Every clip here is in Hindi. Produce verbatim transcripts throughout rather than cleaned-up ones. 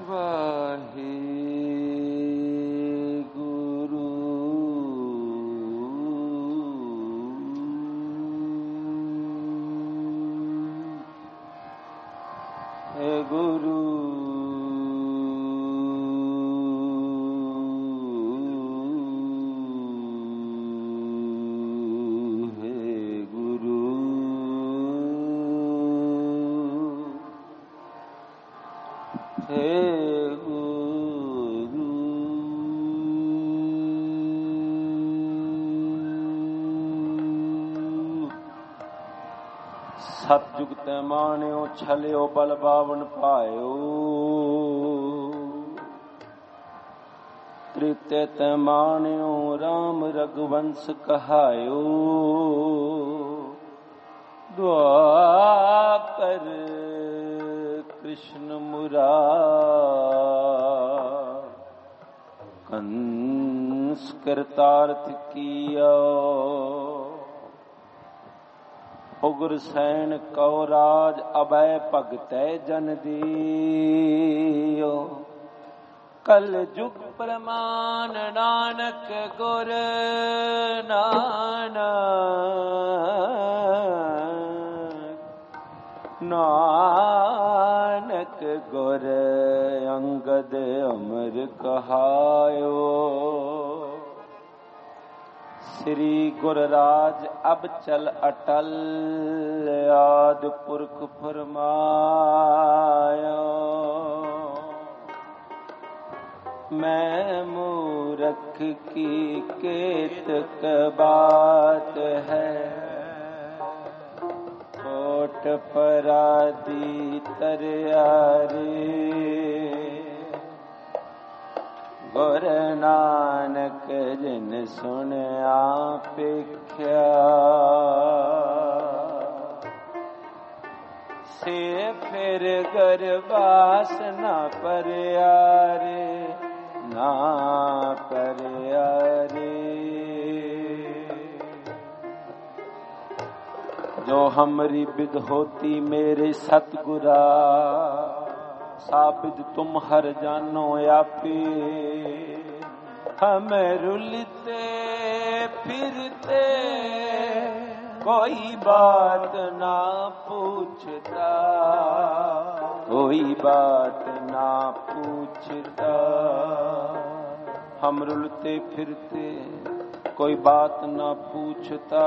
वाहे गुरु हे गुरु सतयुग तै माणियो छलियो बल बावन पायो त्रेते तै माणियो राम रघुवंश कहायो द्वापर कृष्ण मुरार कंस कृतार्थ किया उग्रसेन कौराज अभय भगतै जन दियो कल जुग प्रमाण नानक गुर नानक नानक गुर अंगद अमर कहायो श्री गुरराज अब चल अटल आद पुरख फरमायो मैं मूरख की केतक बात है कोट परादी तरयारे गुर नानक जिन सुनया पेख्या से फिर गरबास ना परयारे ना परयारे जो हमरी विद होती मेरे सतगुरा साबिद तुम हर जानो आपे हम रुलते फिरते कोई बात ना पूछता कोई बात ना पूछता हम रुलते फिरते कोई बात ना पूछता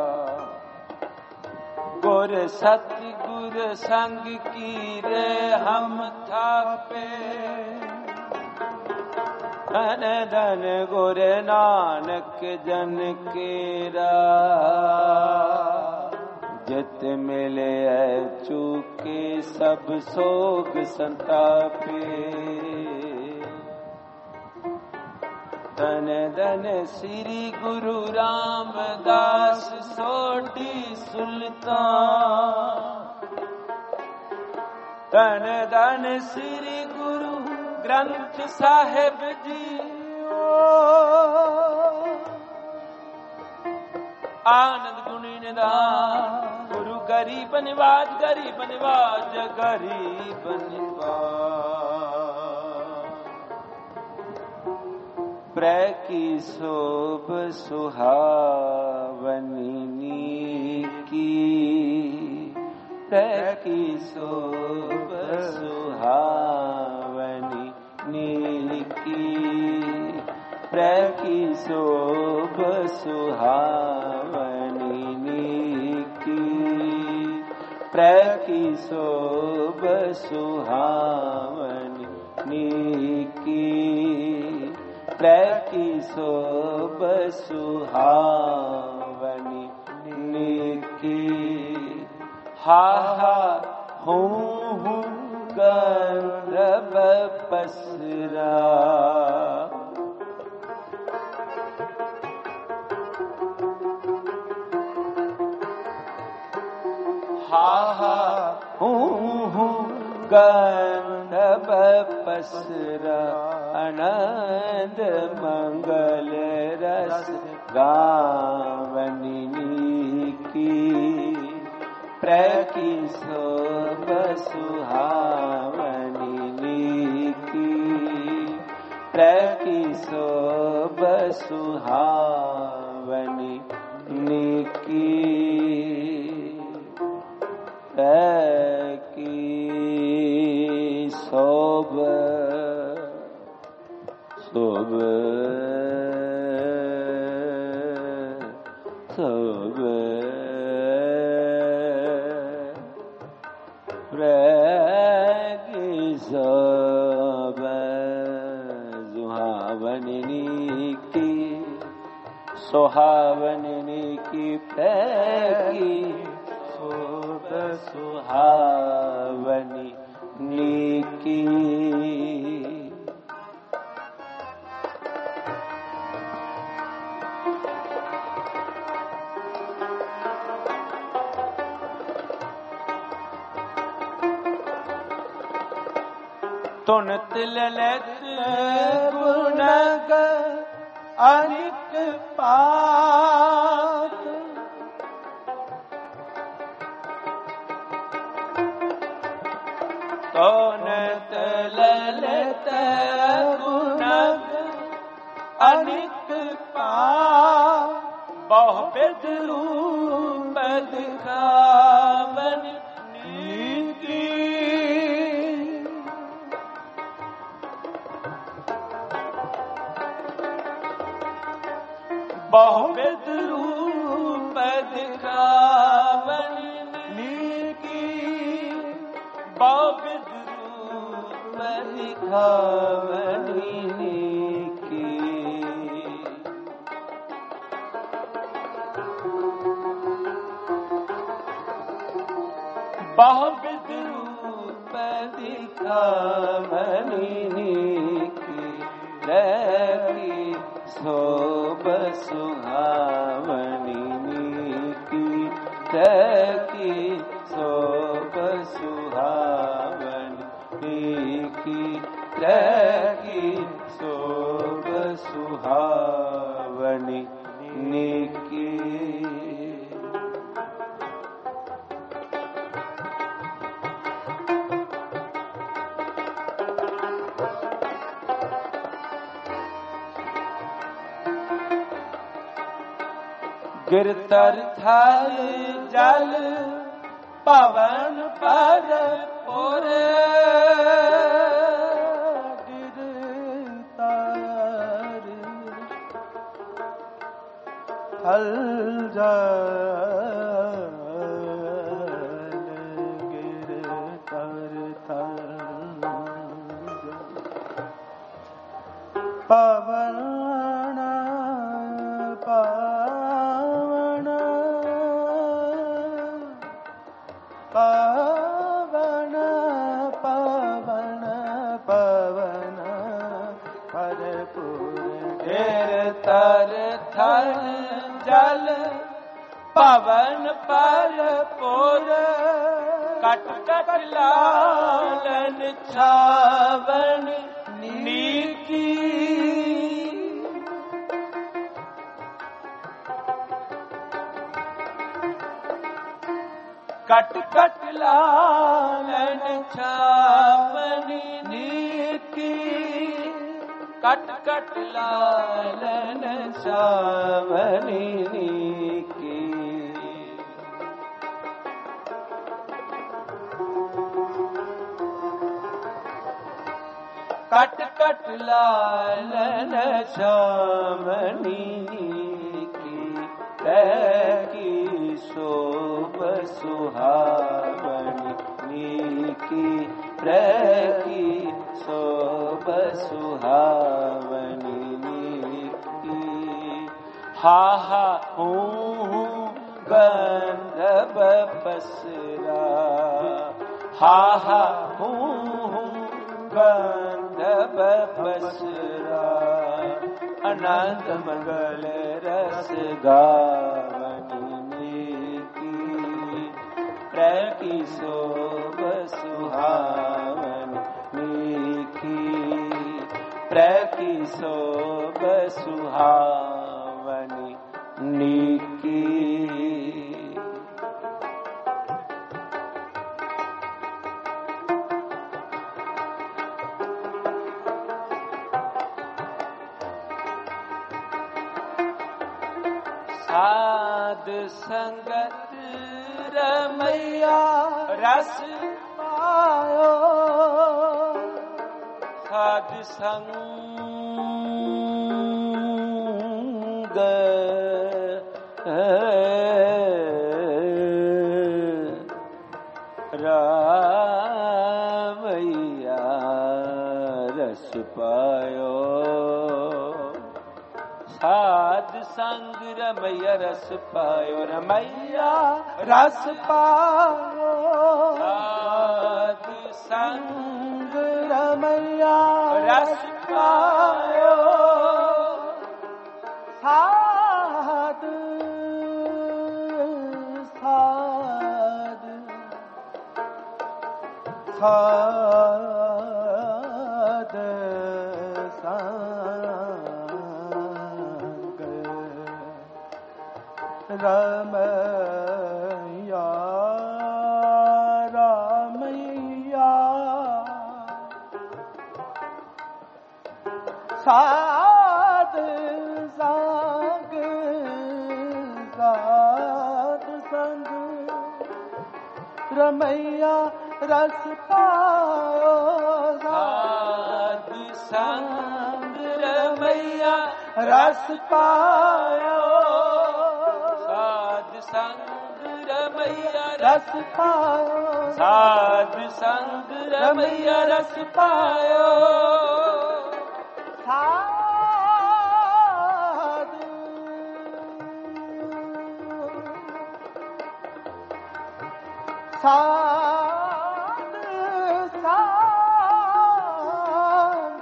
गुर सतगुर संग की रे हम थापे धन धन गुर नानक जन केरा जित मिले चूके सब सोग संतापे धन धन श्री गुरु रामदास सोटी सुल्तान धन धन श्री गुरु ग्रंथ साहिब जी आनंद गुणी निधान गुरु गरीब निवाज गरीब निवाज गरीब निवाज प्रै की शोभ सुहावनी की प्रै की शोभ सुहावनी की प्रै की शोभ सुहावनी की प्रै की शोभ सुहावनी की प्रै की शोभ सुहावनी की हा हा हूँ हूँ गंधर्व पसरा हा हा हूँ हूँ गंधर्व पसरा आनंद मंगल रस गावनी की प्रै की शोभ सुहावनी प्रकी शोभ सुहावनी निकी प्रकी शोभ शोभ शोभ प्रकी शोभ सुहावनी की सुहावनी की प्रकी शोभ सुहावनी निकी तुन तिललत गुणग अनिक पात तुन तिललत गुणग अनिक पात बहु विध रूप दिखावन नीति बहुविध रूप दिखावन नीकी बहुविध रूप दिखावन नीकी बहुविध रूप दिखावन नीकी रही शोभ सुहावनी निकी प्रकी शोभ सुहावनी निकी प्रकी शोभ सुहावनी निकी गिरतर थल जल पवन पर पोरे गिरतर थल जल गिरतर थल पवन पवन पवन पवन हरपुर गिरतर थल जल पवन पर पुर कट कट लालन छावन नीकी कट कट लालन छावनी नीकी कट कट लालन छावनी नीकी कट कट लालन छावनी नीकी प्रकी शोभ सुहावनी निकी प्रकी शोभ सुहावनी निकी हा हा हूँ गंधर्व पसरा हा हा हूँ गंधर्व पसरा आनंद मंगल रस गावनी प्रकी शोभ सुहावनी निकी प्रकी शोभ सुहावनी निकी साध संगत रमैया रस पायो साध संग रमैया रस पायो साध संग रमैया रस पायो रमैया रस पायो साध संग रमैया रस पायो साध साध साध संग रमैया रमैया साध संग साध संग रमैया रस पायो साध संग रमैया रस पायो साध संग रमैया रस पायो साध संग रमैया रस पायो साध साध संग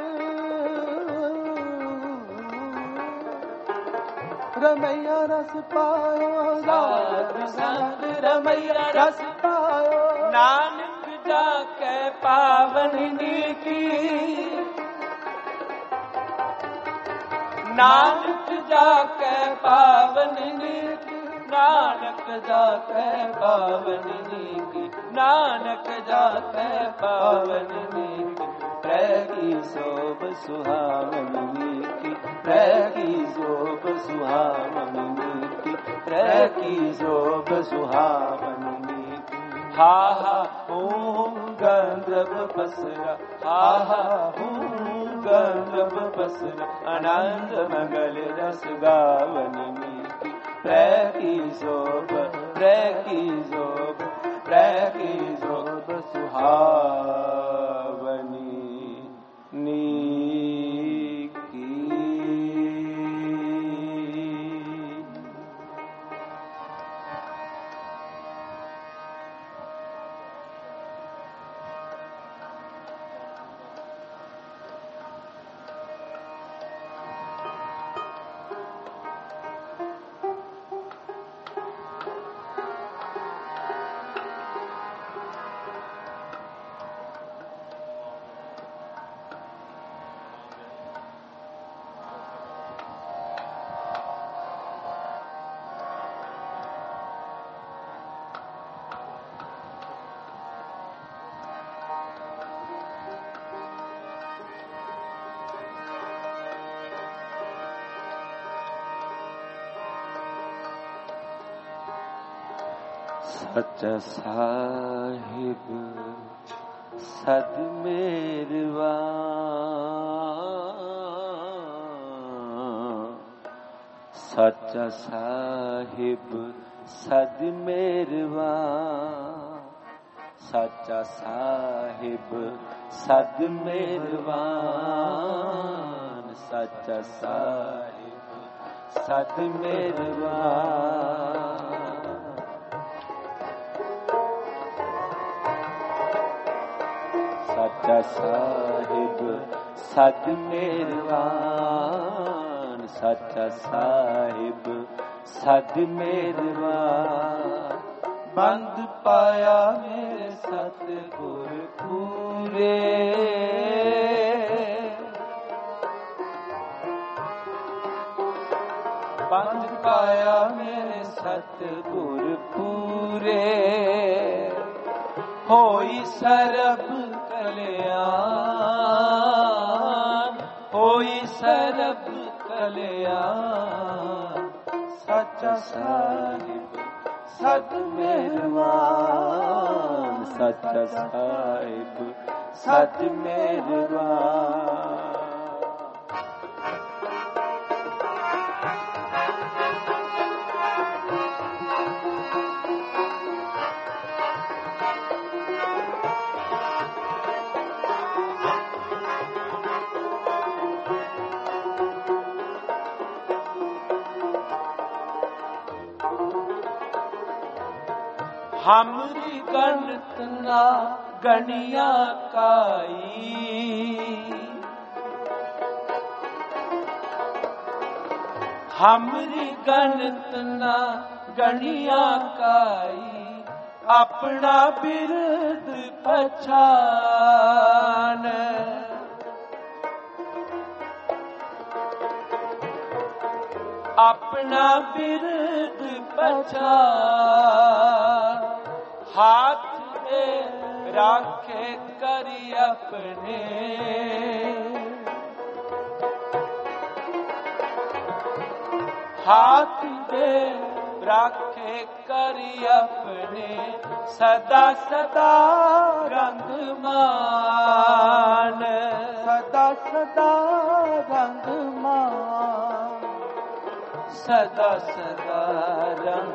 रमैया रस पायो साध संग रमैया रस पायो नानक जाके पावनी की नानक जाके पावनी की नानक जाके पावनी की नानक जाके पावनी की प्रगी शोभ सुहावनी की प्रगी शोभ सुहावनी की प्रगी शोभ सुहावनी की हा हा ओम गंधर्व बसरा हा हा ओम गंधर्व बसरा आनंद मंगल रस गावनी की प्रगी शोभ प्रगी शोभ प्रगी शोभ सुहावनी नी की सच्चा साहिब सद मेरवान सच्चा साहिब सद मेरवान सच्चा साहिब सद मेरवान सच्चा साहिब सद मेरवान सच्चा साहिब सद मेरवान सच्चा साहिब सद मेरवान बंद पाया मेरे सतगुर पूरे बंद पाया मेरे सतगुर पूरे होई सरब कल्याण होई सरब कल्याण ਸੱਚਾ ਸਾਹਿਬ ਸਤ ਮਿਹਰਬਾਨ, ਸੱਚਾ ਸਾਹਿਬ ਸਤ ਮਿਹਰਬਾਨ। हमरी गणत ना गणिया काई, हमरी गणत ना गणिया काई, अपना बिरद पछान। अपना बिरद पछान, हाथ में राखे करी अपने, हाथ में राखे करी अपने, सदा सदा रंग मान, सदा सदा रंग मान, सदा सदा रंग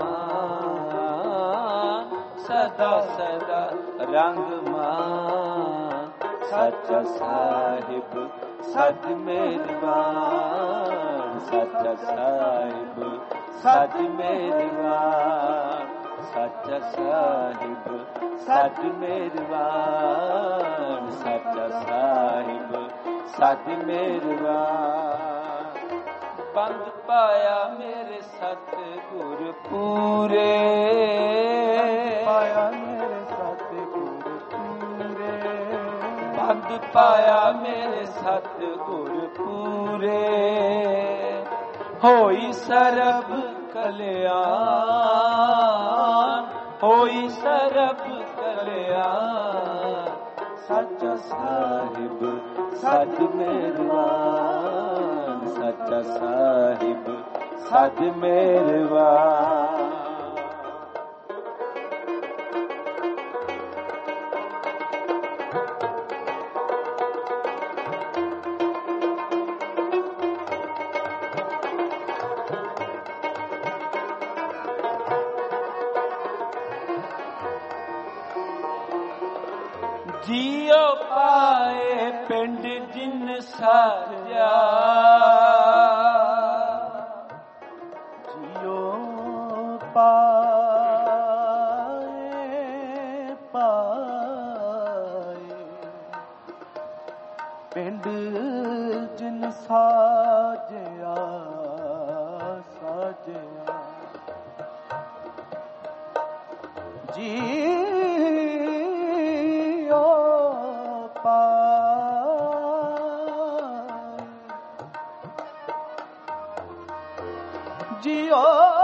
मान, सदा सदा रंग मान। सच्चा साहिब सत मेहरबान, सच्चा साहिब सत मेहरबान, सच्चा साहिब सत मेहरबान, सच्चा साहिब सत मेहरबान। बंद पाया मेरे सतगुर पूरे, पाया मेरे सतगुर पूरे, बंद पाया मेरे सतगुर पूरे। होई सरब कल्याण, होई सरब कल्याण। सच्चा साहिब सत मेहरबान, सच्चा साहिब सत मेहरबान। जियो पाए पिंड जिन साजा, जियो पाए पाए पिंड जिन साजया साजया, जी जियो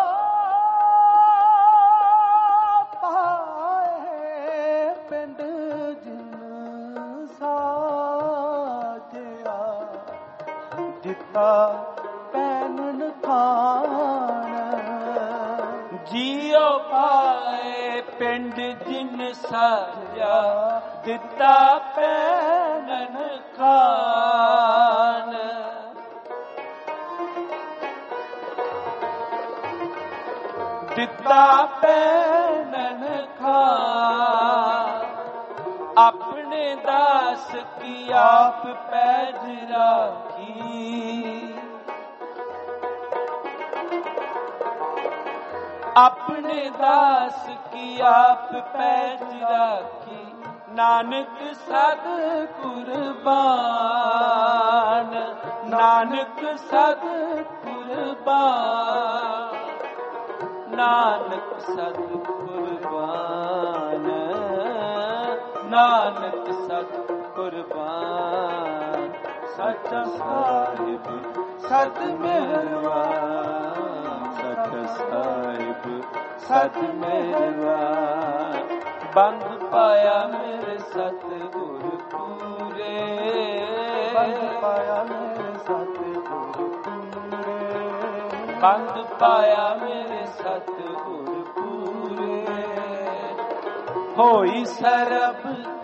पाए पिंड जिन साजया, दिता पैनन खान। जियो पाए पिंड जिन साजया, दिता पैनन खान। दिता पैनन खान, अपने दास की आप पैज राखी। अपने दास की आप पैज राखी, नानक सद कुर्बान, नानक सद कुर्बान, नानक सद कुर्बान, नानक सद कुर्बान। सच्चा साहिब सत मेहरबान, सच्चा साहिब सत मेहरबान। बंद पाया मेरे सतगुर पूरे, बंद पाया मेरे सतगुर पूरे। बंद पाया मेरे सतगुर पूरे, होई सरब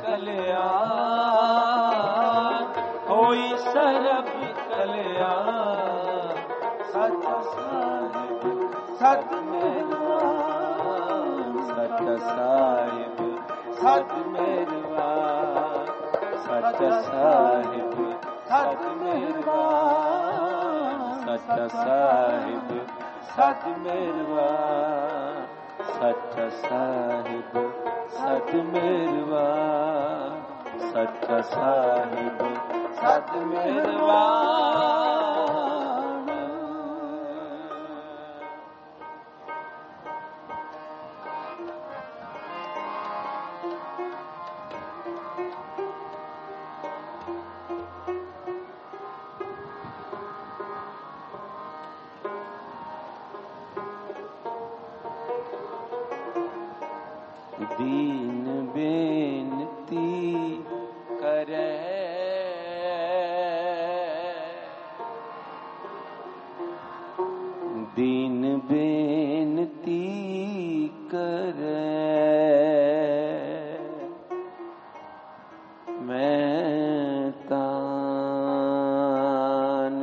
कल्याण, होई सरब कल्याण। सच साहिब सच मेहरबान, सच साहिब सच मेहरबान, सच साहिब सच मेहरबान, सच साहिब सच मेहरबान, सच साहिब सच मेहरबान, सच साहिब सच मेहरबान। दीन बेनती करे, दीन बेनती करे, मैं तान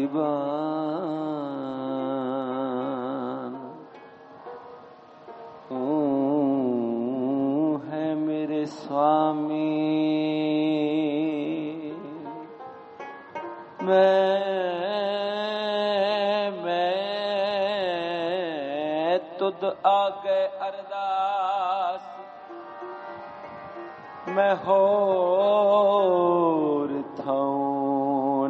दीवान, तू है मेरे स्वामी, मैं मैं तुद आगे अरदास, मैं होर थाऊं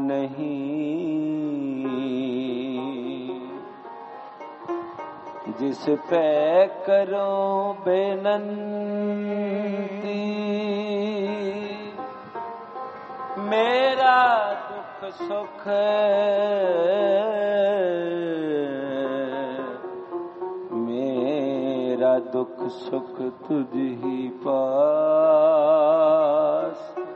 नहीं, जिस पे करो बेनंती, मेरा दुख सुख मेरा दुख सुख तुझ ही पास।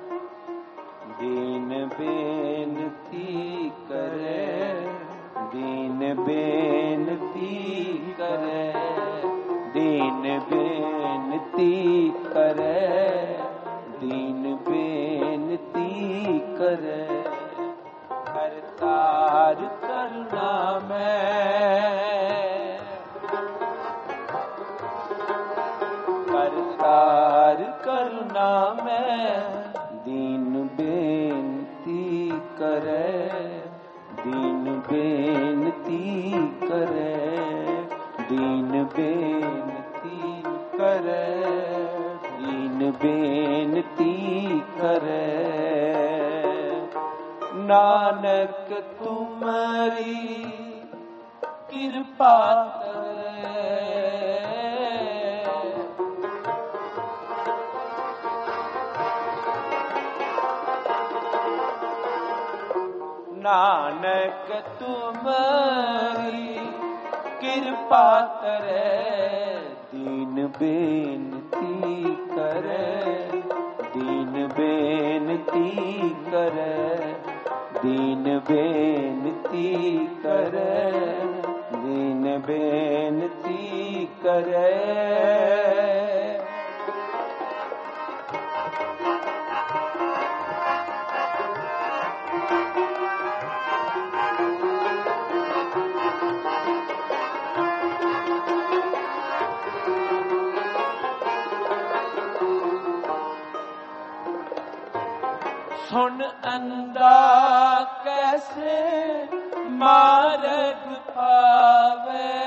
दीन बेनती करे, दीन बेनती करे, दीन बेनती करे, दीन बेनती करे, करतार करुणा में, करतार करुणा में, दीन बेनती करे, दीन बेनती करे, दीन बेनती करे, दीन बेनती करे। नानक तुम्हारी कृपा करे, नानक तुम्हारी कृपा करे, दीन बेनती करे, दीन बेनती करे, दीन बेनती करे, दीन बेनती करे। सुन अंधा कैसे मार्ग पावे,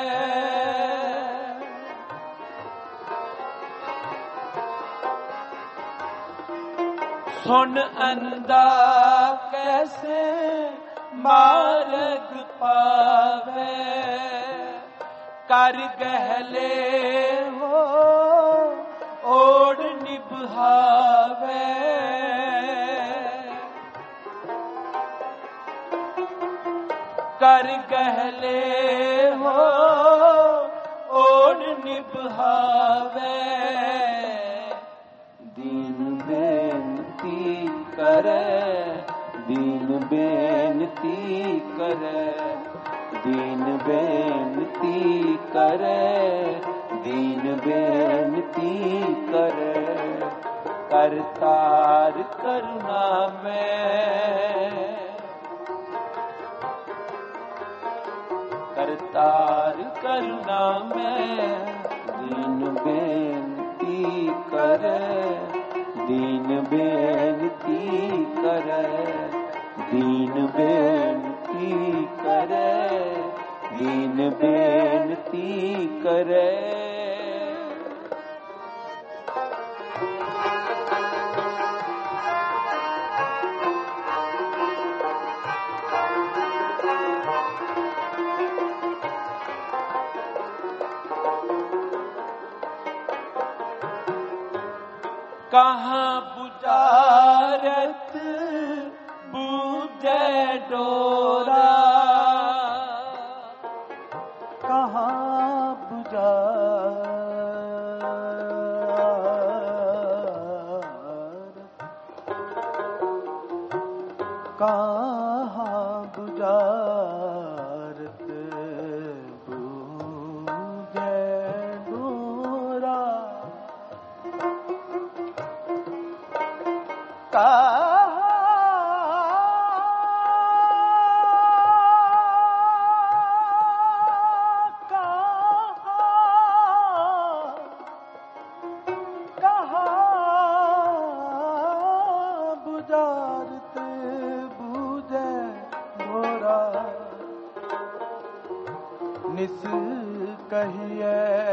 सुन अंधा कैसे मार्ग पावे, कर गहले हो ओढ़ निभावे, कर गहले हो ओढ़ निभावे, दीन बेनती करे, दीन बेनती करे, दीन बेनती करे, दीन बेनती करे, करतार करुणा में, करतार करुणा में, दीन बेनती करे, दीन बेनती करे, दीन बेनती करे, दीन बेनती करे। कहाँ बुझारत बूझे डोरा, कहाँ बुझारत, कहाँ बुझारत बूझे डोरा, निस कहिए,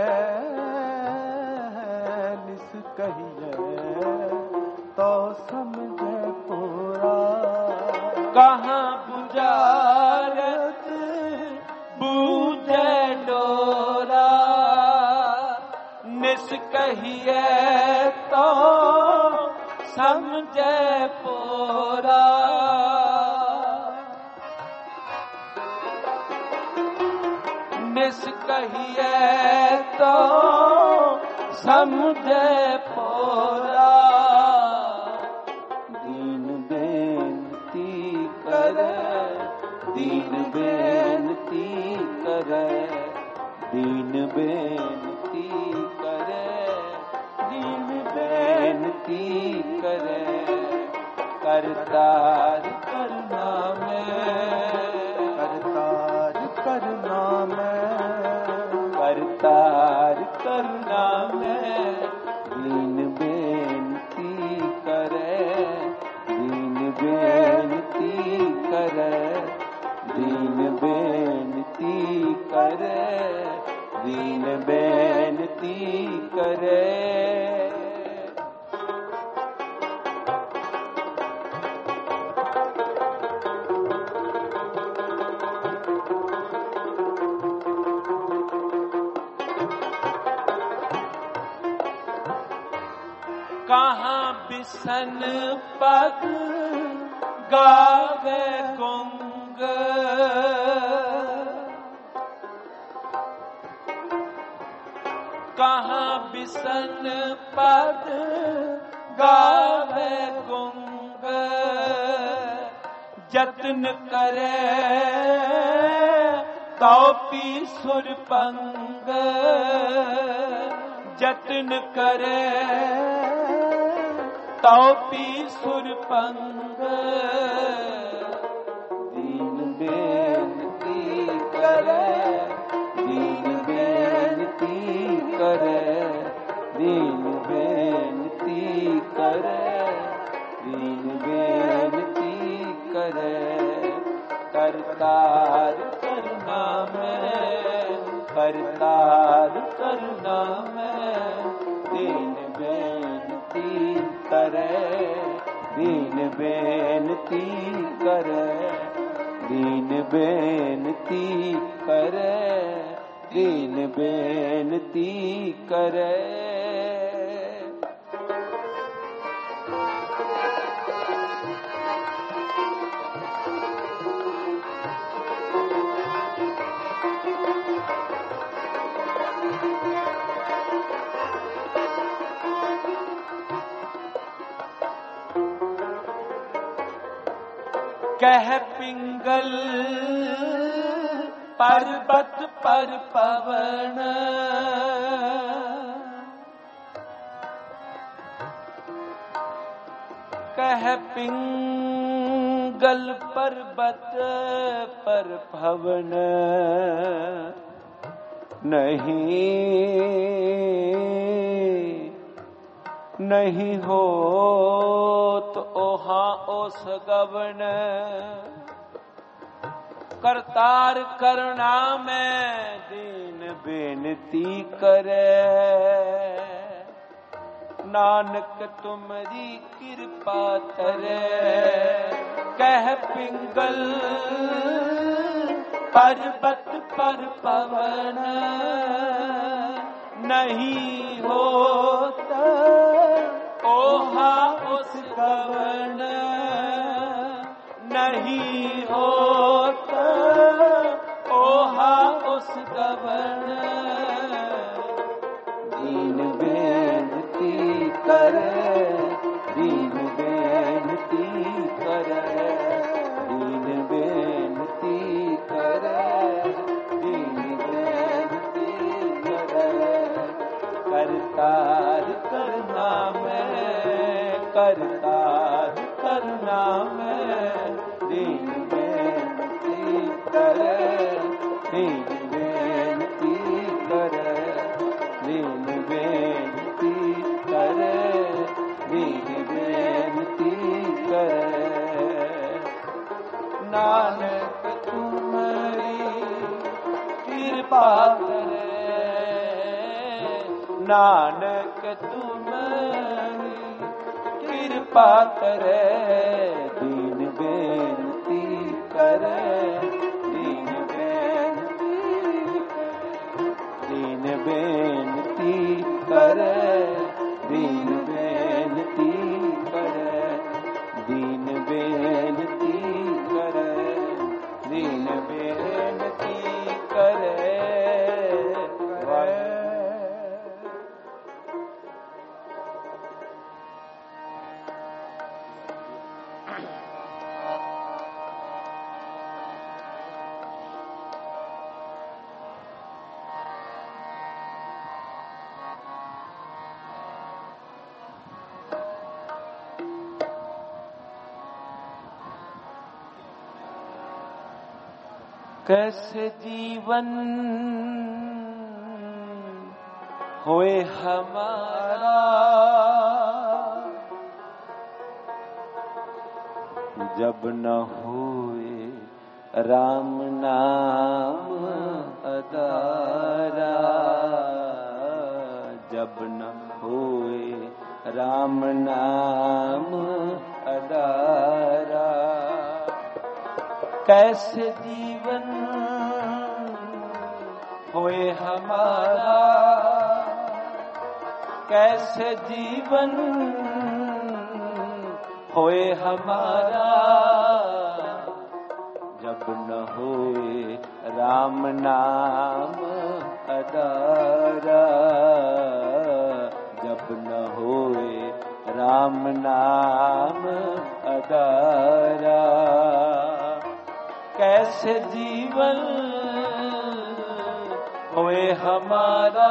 निस कहिए तो समझे पूरा, कहाँ बुझारत बूझे डोरा, निस कहिए तो समझे पूरा, निस कहिए तो समझे पूरा, दीन बेनती करे, दीन बेनती करे, दीन बेनती करे, दीन बेनती करे, करतार करुणा में, करतार करुणा में, करतार करुणा में, दीन बेनती करे, दीन बेनती करे, दीन बेनती करे, दीन बेनती करे। कहाँ बिसन पग गावे गुंग, कहाँ बिसन पग गावे गुंग, जतन करे तौपी सुरपंग, जतन करे तौपी सुरपंग, दीन बेनती करे, दीन बेनती करे, दीन बेनती करे, दीन बेनती करे, करतार करुणा में, करतार करुणा में, दीन बेनती करे, दीन बेनती करे, दीन बेनती करे, दीन बेनती करे। कह पिंगल पर्वत पर पवन कह पिंगल पर्वत पर पवन नहीं नहीं हो तो ओहा ओस गवन करतार करना में दीन बेनती करे नानक तुम्हारी कृपा तरे कह पिंगल पर्वत पर पवन नहीं होता ओहा उस गवन नहीं होता ओहा उस गवन दीन बेनती करे दीन बेनती करे दीन बेनती करे दीन बेनती करे करतार करना मैं करतार करना मैं दीन बेनती करे दीन बेनती करे दीन बेनती करे दीन बेनती करे नानक तुम्हारी कृपा करे नानक तुम्हारी कृपा करे दीन बेनती करे दीन बेनती दीन बेनती करे दीन बेनती करे दीन बेनती करे दीन बेनती करे कैसे जीवन होए हमारा जब न होए राम नाम अदारा जब न होए राम नाम अदारा कैसे जीवन होए हमारा कैसे जीवन होए हमारा जब न होए राम नाम अदारा जब न होए राम नाम अदारा कैसे जीवन होए हमारा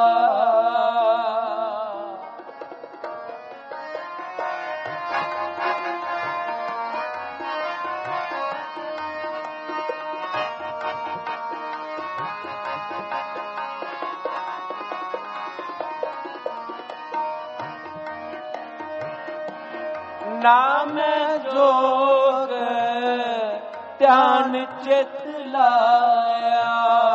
नाम जोग ध्यान चित लाया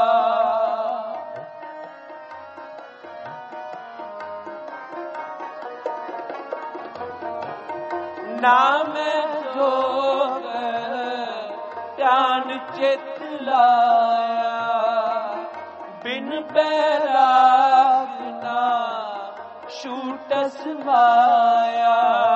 नाम जोग ध्यान चित लाया बिन बैराग ना छूटस माया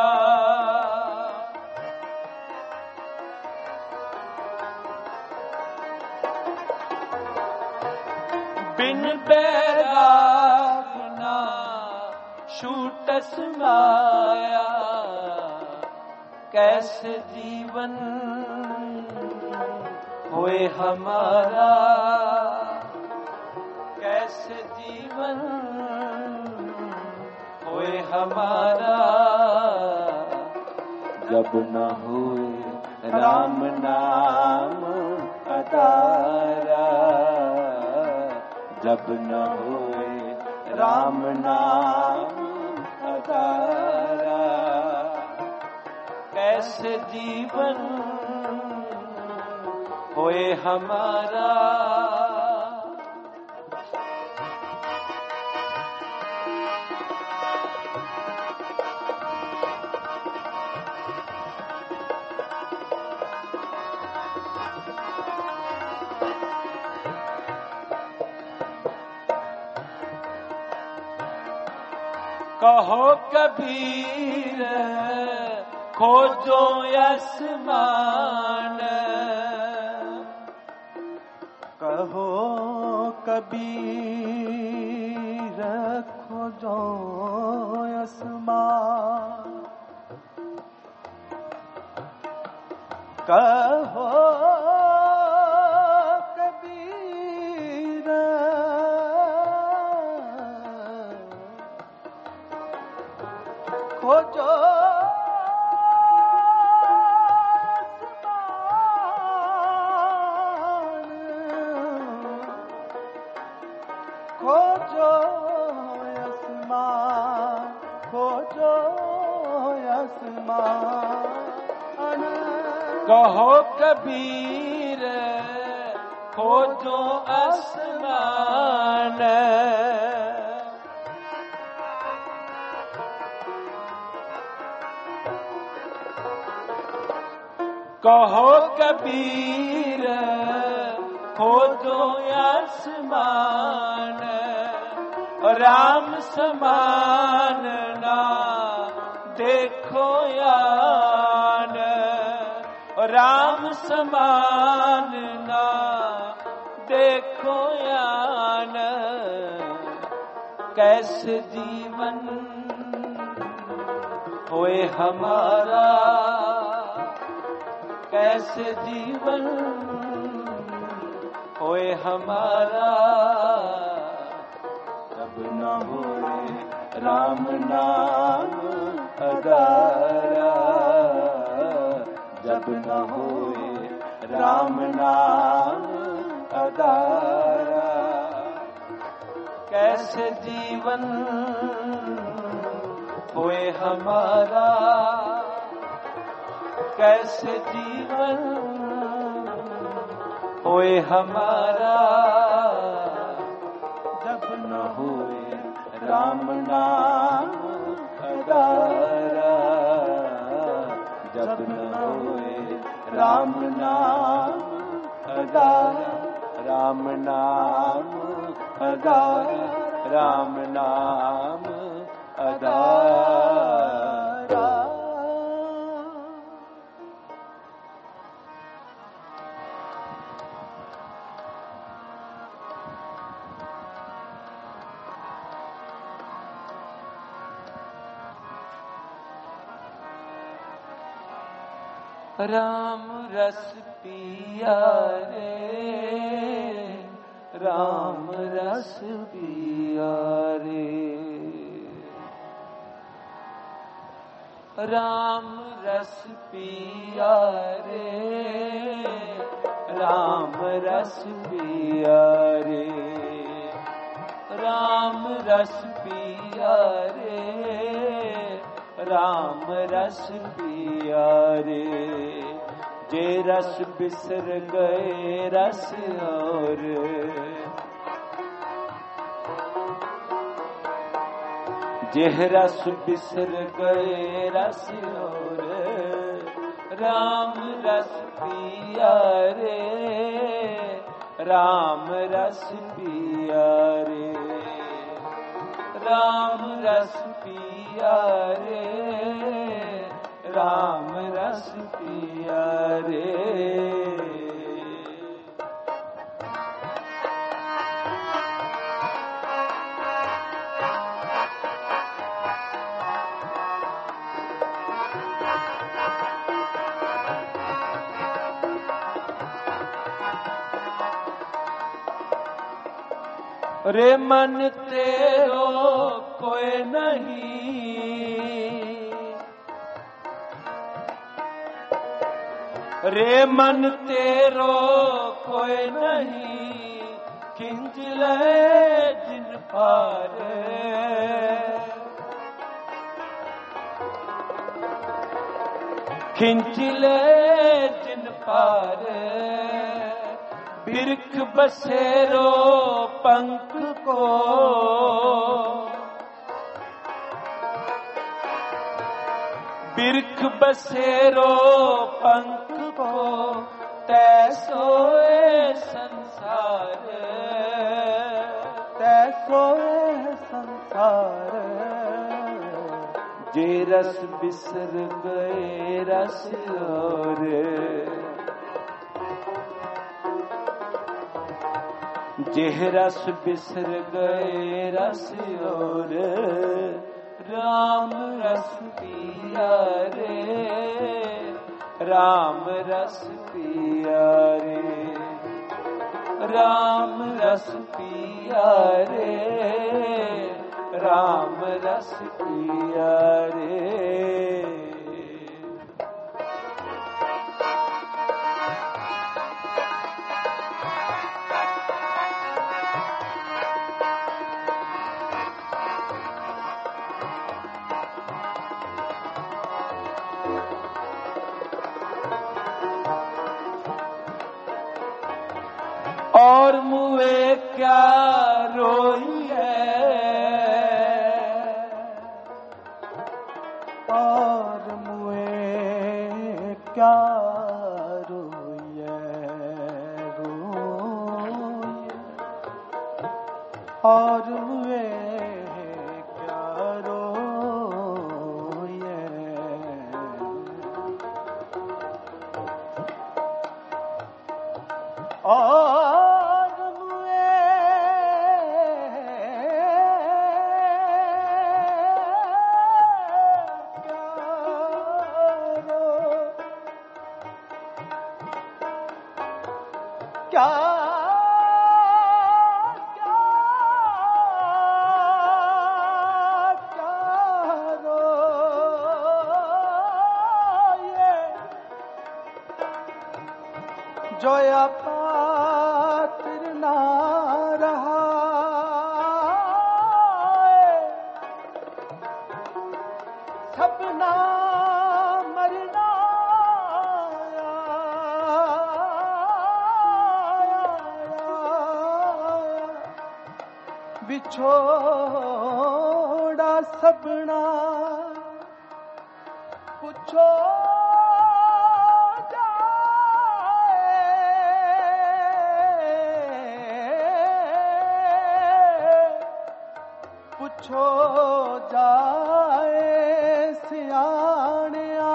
बिन बैराग ना छूटस माया कैसे जीवन होए हमारा कैसे जीवन होए हमारा जब न होए राम नाम अदारा जब न होए राम नाम अदारा कैसे जीवन होए हमारा कहो कबीर खोजो आसमान कहो कबीर खोजो आसमान कहो कबीर खोजो खोजो आसमान खोजो आसमान कहो कबीर खोजो आसमान कहो कबीर खोजो आसमान राम समान ना देखो यान राम समान ना देखो यान कैसे जीवन होए हमारा कैसे जीवन होए हमारा जब न होए राम नाम अदारा जब न होए राम नाम अदारा कैसे जीवन होए हमारा कैसे जीवन होए हमारा जब न होए राम नाम अदारा जब न होए राम नाम अदारा राम नाम अदारा राम नाम अदारा राम रस पिया रे राम रस पिया रे राम रस पिया रे राम रस पिया रे राम रस पिया रे राम रस पिया रे जे रस बिसर गए रस और जेह रस बिसर गए रस और राम रस पिया रे राम रस पिया रे राम रस पिया रे राम रस पिया रे रे मन तेरो कोई नहीं, रे मन तेरो कोई नहीं, खिंच ले जिन पार, खिंच ले जिन पार, बिरख बसेरो पंख को, बिरख बसेरो पंख को, तैसोए संसार, तैसोए संसार, जे रस बिसर गए रस और, जेह रस बिसर गए रस और, राम रस पिया रे, राम रस पिया रे, राम रस पिया रे, राम रस पिया रे। और मुए क्या रोई है, और मुए क्या रोई है, रोई, और मुए क्या रोई है, और क्या क्या क्या रोए, जो या पात्र ना रहा, सपना मरना बिछोड़ा सबना, पूछो जाए, पूछो जाए सियाणिया,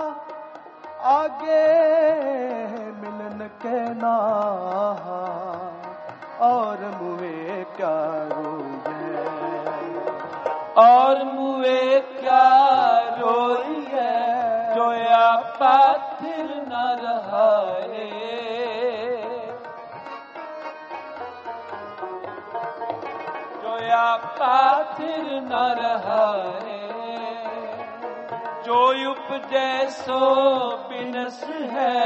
आगे मिलन के ना, और मुए क्या रोए, और मुए क्या रोई है, जो या पाथिर न रहा है, जो या पाथिर न रहा है, जो उपजे सो बिनस है,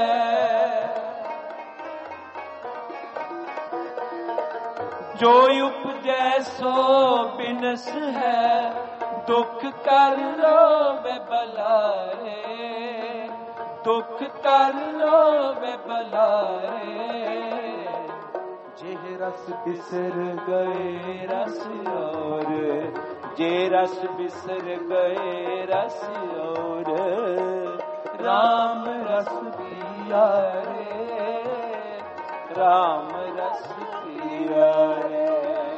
जो उपजे सो बिनस है, दुख कर लो वे बलाए, दुख कर लो वे बलाए, जेह रस बिसर गए रस और, जे रस बिसर गए रस और, राम रस पिया रे, राम रस पिया रे,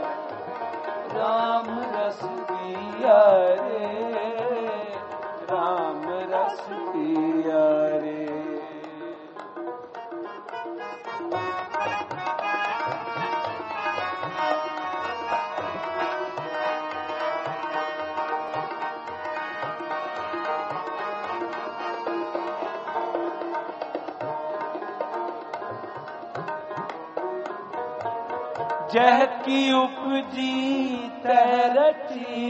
राम रस पिया रे, राम रस पिया रे। जह की उपजी तैरची,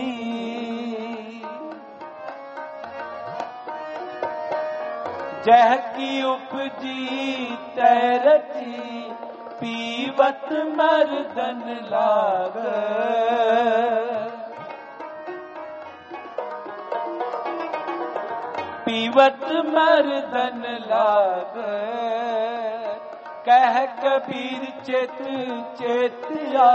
जह की उपजी तैरची, पीवत मर्दन लाग। पीवत मर्दन लाग, कह कबीर चेत चेतिया।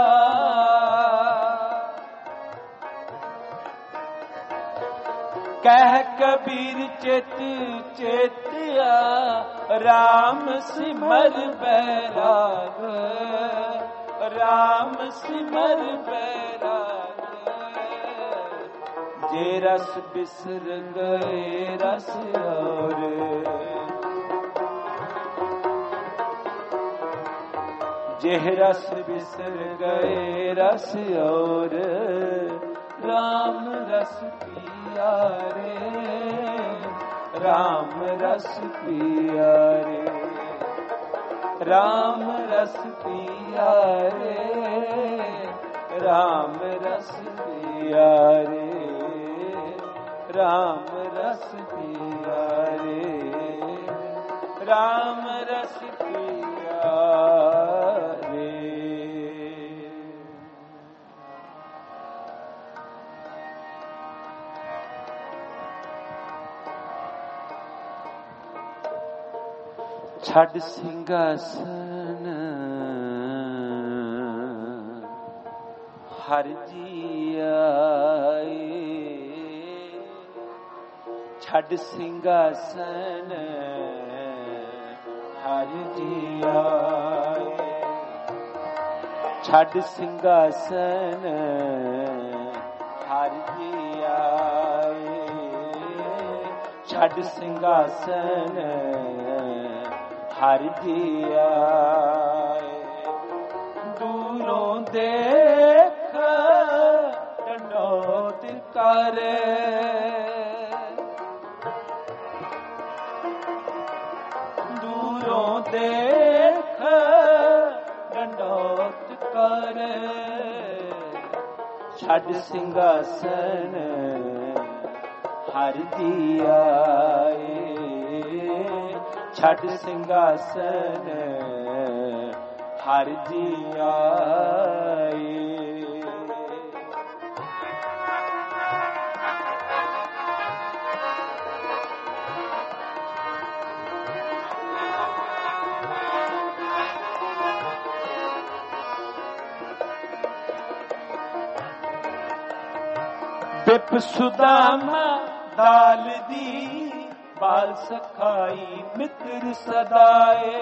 कह कबीर चेत चेतिया, राम सिमर बैराग। राम सिमर बैराग, जे रस बिसर गए रस और। जे रस बिसर गए रस और, राम रस पिया रे। राम रस पिया रे, राम रस पिया रे। राम रस पिया रे, राम रस पिया रे। राम रस पिया रे। छड़ सिंहासन हर जी आए। छड़ सिंहासन हर जी आए। छड़ सिंहासन हर जी आए। छड़ सिंहासन हर जी आए। दूरों देख दंडोत करे। दूरों देख दंडोत करे। छड़ सिंहासन हर जी आए। छड़ सिंहासन हर जी आए। बिप सुदामा दाल दी, बाल सखाई मित्र सदाए।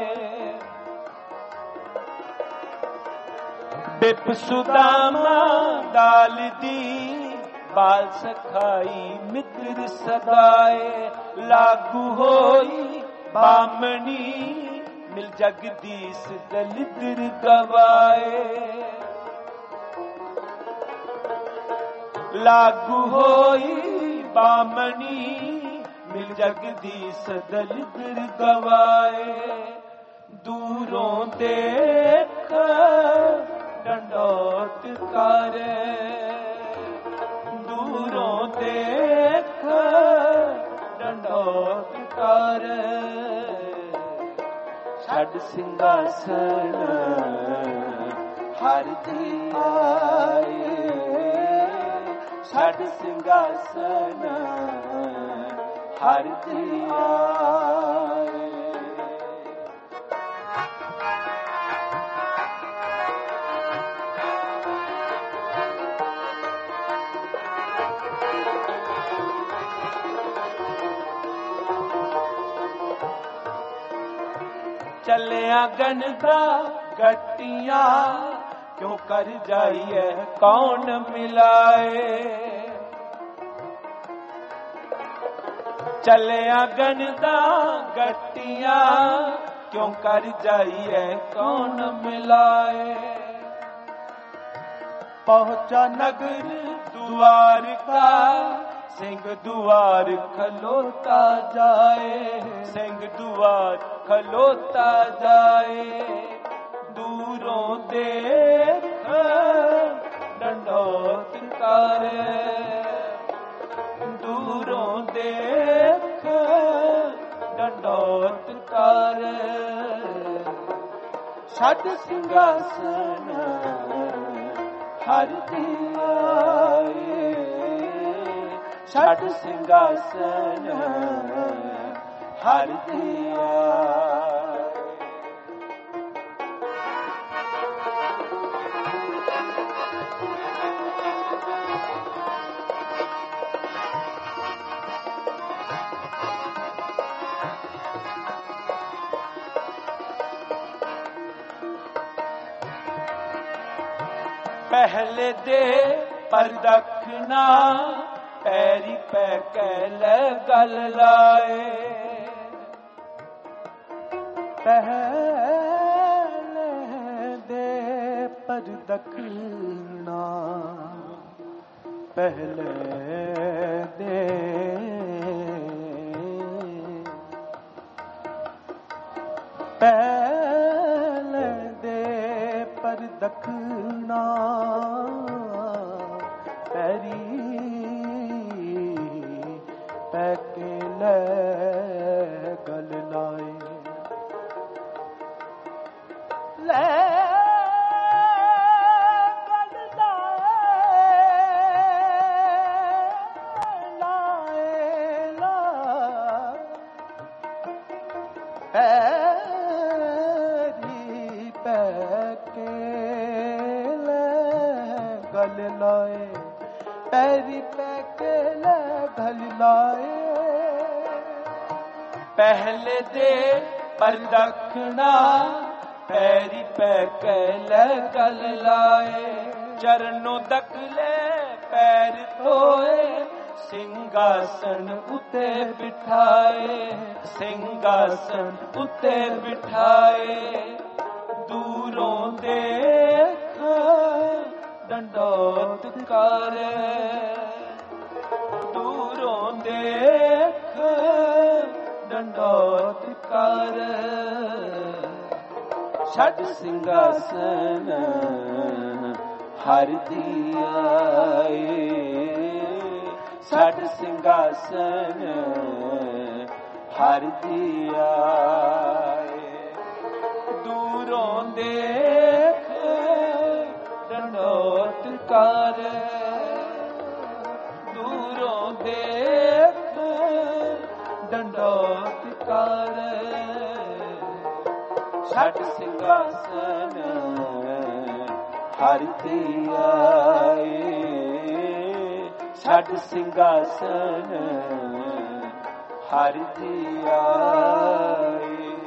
बिप सुदामा दाल दी, बाल सखाई मित्र सदाए। लागू होई बामणी, मिल जगदीश दलिद्र गवाए। लागू होई बामणी, मिल जगदीश दलिद्र गवाए। दूरों देख दंडोत करे। दूरों देख दंडोत करे। छड़ सिंहासन हर जी आए। छड़ सिंहासन हर जी आए। चलिया गनदा गट्टियां, क्यों कर जाइए कौन मिलाए। चलिया गनदा गट्टियां, क्यों कर जाइए कौन मिलाए। पहुंचा नगर द्वार का, सिंह द्वार खलोता जाए। सिंह द्वार खलोता जाए। दूरों देख छठ सिंहासन हर दियाए, छठ सिंहासन हर दियाए। पहले दे परदखना पैरी पै कैल गल लाए, पहले दे परदखना पहले दे पहले दे परदखना पैरी पैके ले गल लाए, ले गल लाए लाए ला पैरी पैके ले गल लाए, पैरी पैके ले गल लाए। पहले दे परदखना पैरी पै कैल गल लाए, चरणों दकले पैर धोए, सिंहासन उते बिठाए, सिंहासन उते बिठाए। दूरों देख दंडोत कर, दूरों देख दंडोत कर, छठ सिंहासन हर दियाए, छठ सिंहासन हर दियाए। दूरों देख दंडोत कर, दूरों देख दंडोत कर, छठ सिंहासन हर दियाए, छठ सिंहासन हर दियाए।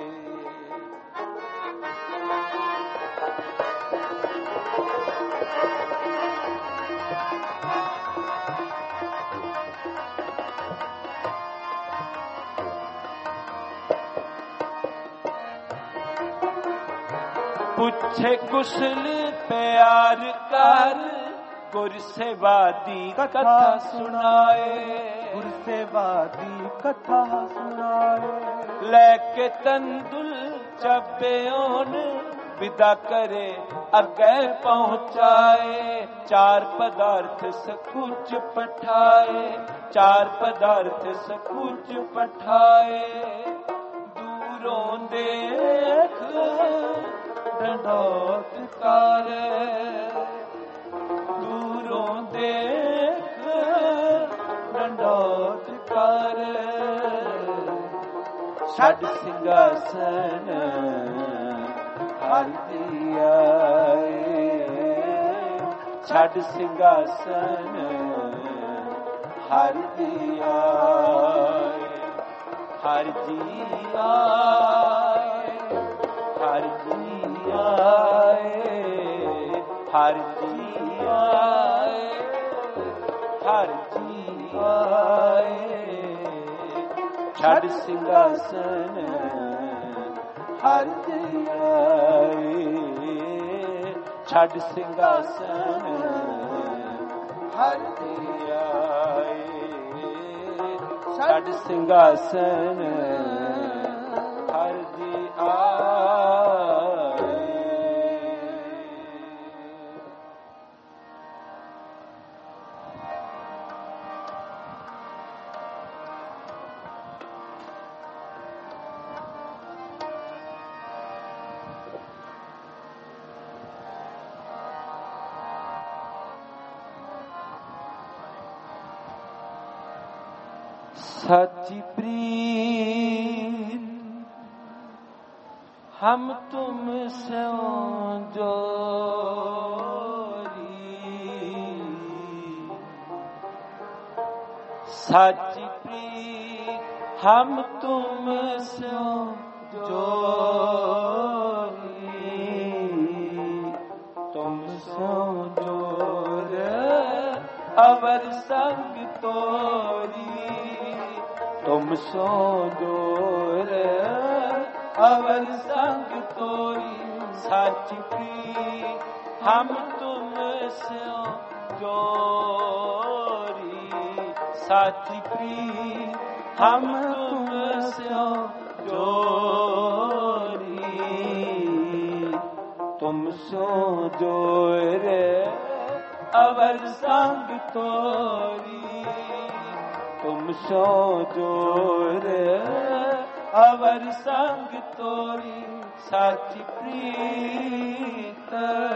पूछे कुशल प्यार कर, गुरसेवादी कथा सुनाए, गुरसेवादी कथा सुनाए। लेके तंदुल चब्बेओन विदा करे अगे पहुंचाए, चार पदार्थ सकुच पठाए, चार पदार्थ सकुच पठाए। दूरों देख दंडोत कर, दूरों देख दंडोत कर, छठ सिंहासन हर दियाए, छठ सिंहासन हर दियाए। हर जी आए, हर जी आए, हर जी आए, हर जी आए। छठ सिंहासन हर जी आए, छठ सिंहासन हर जी आए, छठ सिंहासन हर जी आए। सच्ची प्रीत हम तुम से जोरी, सच्ची प्रीत हम तुम से जोरी, तुम सो जोर अवर संग तोरी, तुम सो जोर अवर संग तोरी, सच्ची प्रीत हम तुम से जोरी, सच्ची प्रीत हम तुम से जोरी, तुम सो जोर अवर संग तोरी, तुम सो जोर अवर संग तोरी, सच्ची प्रीत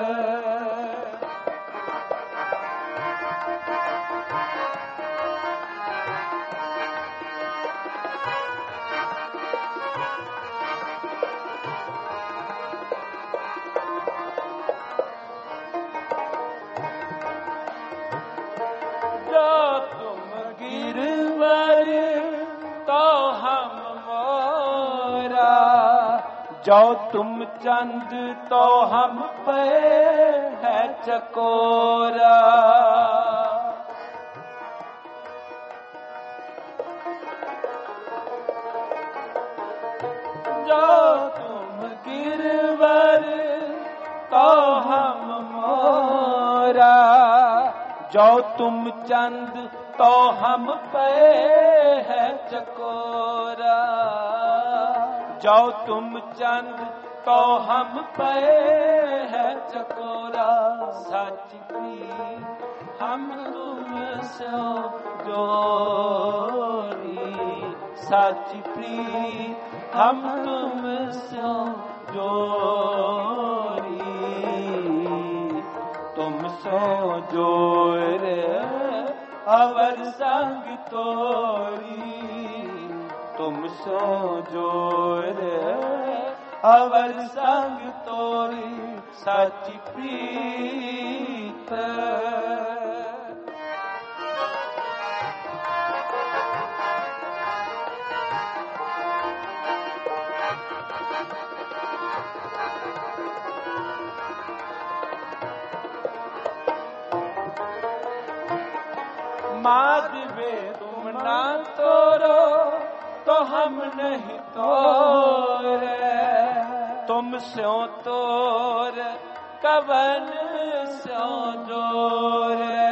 जो तुम चंद तो हम पे है चकोरा, जो तुम गिरवर तो हम मोरा, जो तुम चंद तो हम पे है चकोरा, जो तुम चंद तो हम पे है चकोरा, सच्ची प्रीत हम तुम से जोरी, सच्ची प्रीत हम तुम से जोरी, तुम सो जोर अवर संग तोरी, तुम सो जोर अवर संग तोरी, सच्ची प्रीत माधवे तुम ना तोरो तो हम नहीं तोरे, तुम स्यों तोर कवन स्यों जोरे,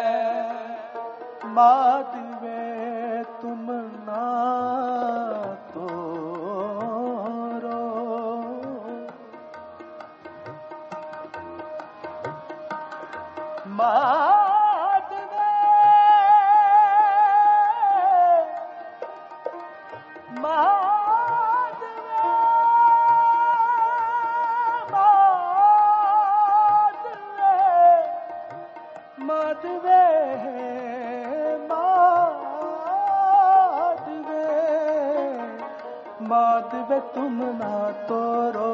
माधवे तुम ना तोरो, माधवे माधवे माधवे तुम ना तोरो,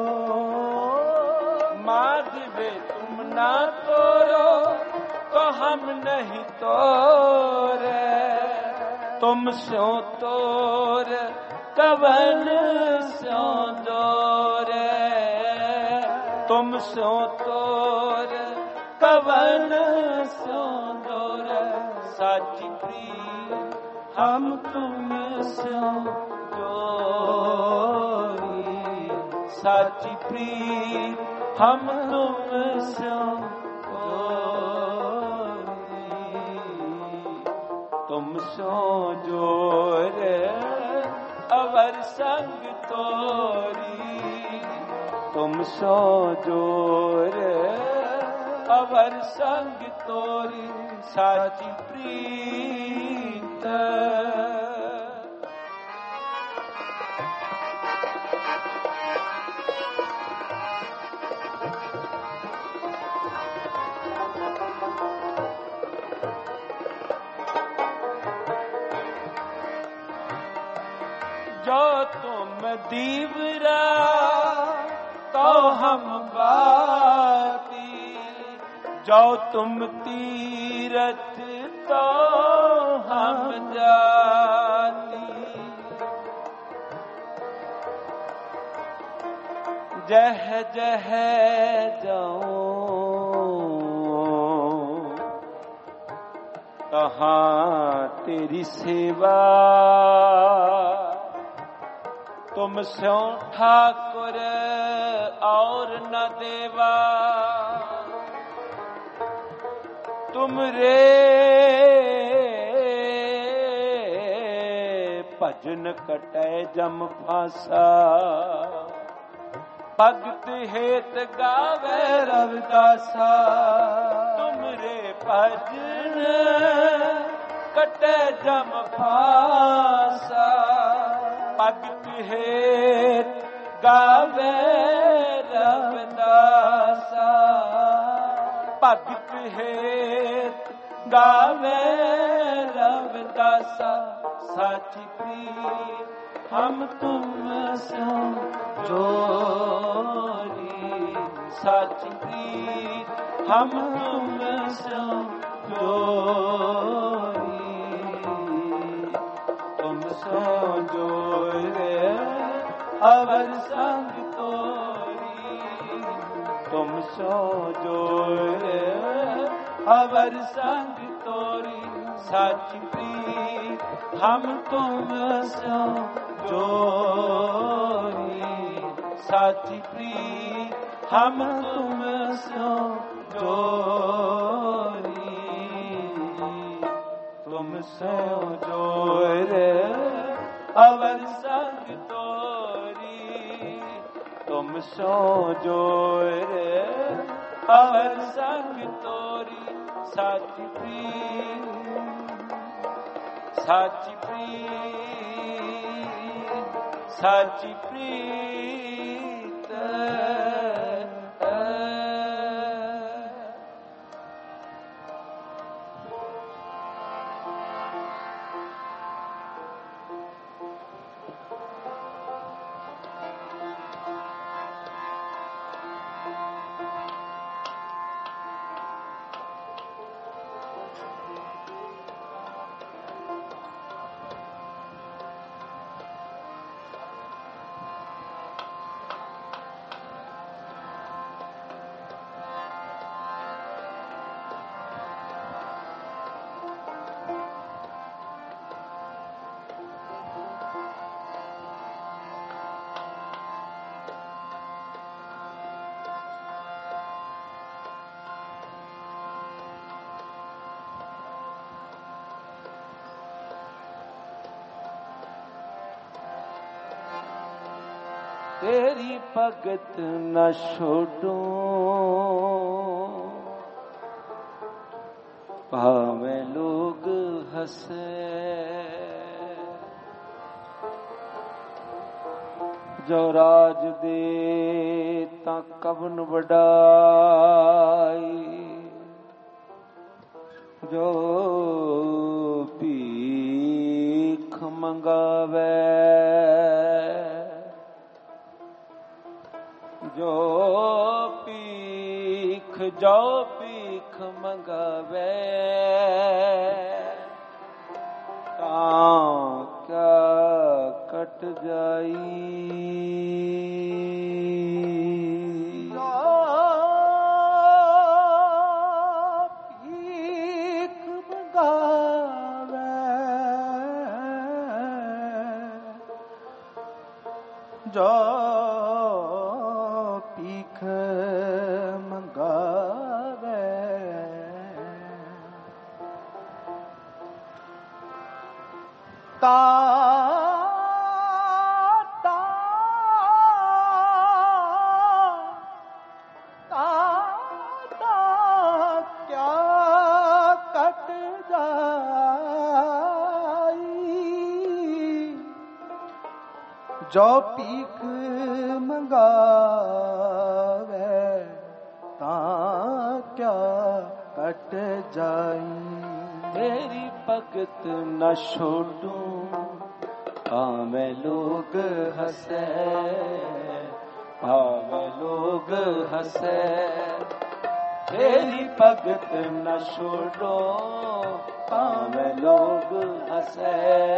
माधवे तुम ना तोरो तो हम नहीं तोरे, तुम स्यों तोर कवन स्यों जोरे, तुम स्यों तोर कवन स्यों जोरे, सच्ची प्रीत हम तुम स्यों जोरी, सच्ची प्रीत हम तुम स्यों जोरी, तुम सो जोर अवर संग तोरी, तुम सो जोर अवर संग तोरी, सच्ची प्रीत जो तुम दीवरा तो हम बाती, जो तुम तीरथ तो हम जाती। जह जह जाऊं कहाँ तेरी सेवा, तुम स्यों ठाकुर और न देवा। तुम रे भजन कटै जम फांसा, भगत हेत गावे रविदासा। तुम रे भजन कटै जम फांसा, भगत हेत गावे रविदासा। भगत हेत गावे रविदासा। साची प्रीत हम तुम सो जोरी, साची प्रीत हम तुम सो जोरी। तुम सो जोरे अवर संग तोरी, तुम सो जोरे अवर संग तोरी। साची प्रीत हम तुम सो जोरी, साची प्रीत हम तुम सो जोरी। तुम सो जोरे अवर संग तोरी, तुम सो जोरे अवर संग तोरी। साची प्रीत साची प्रीत साची प्रीत। तेरी भगत न छोड़ूं भावे लोग हंसे, जो राज दे ता कवन वडाई, जो भीख मंगावे जो पीख जो पीख मंगावे तां क्या कट जाई। भीख मंगावे जो भीख मंगावे ता ता ता ता क्या कट जाई। जो भीख मंगावे तां क्या कट जाई। तेरी भगत न छोड़ूं पावे लोग हंसे, पावे लोग हंसे, तेरी भगत न छोड़ो, पावे लोग हंसे,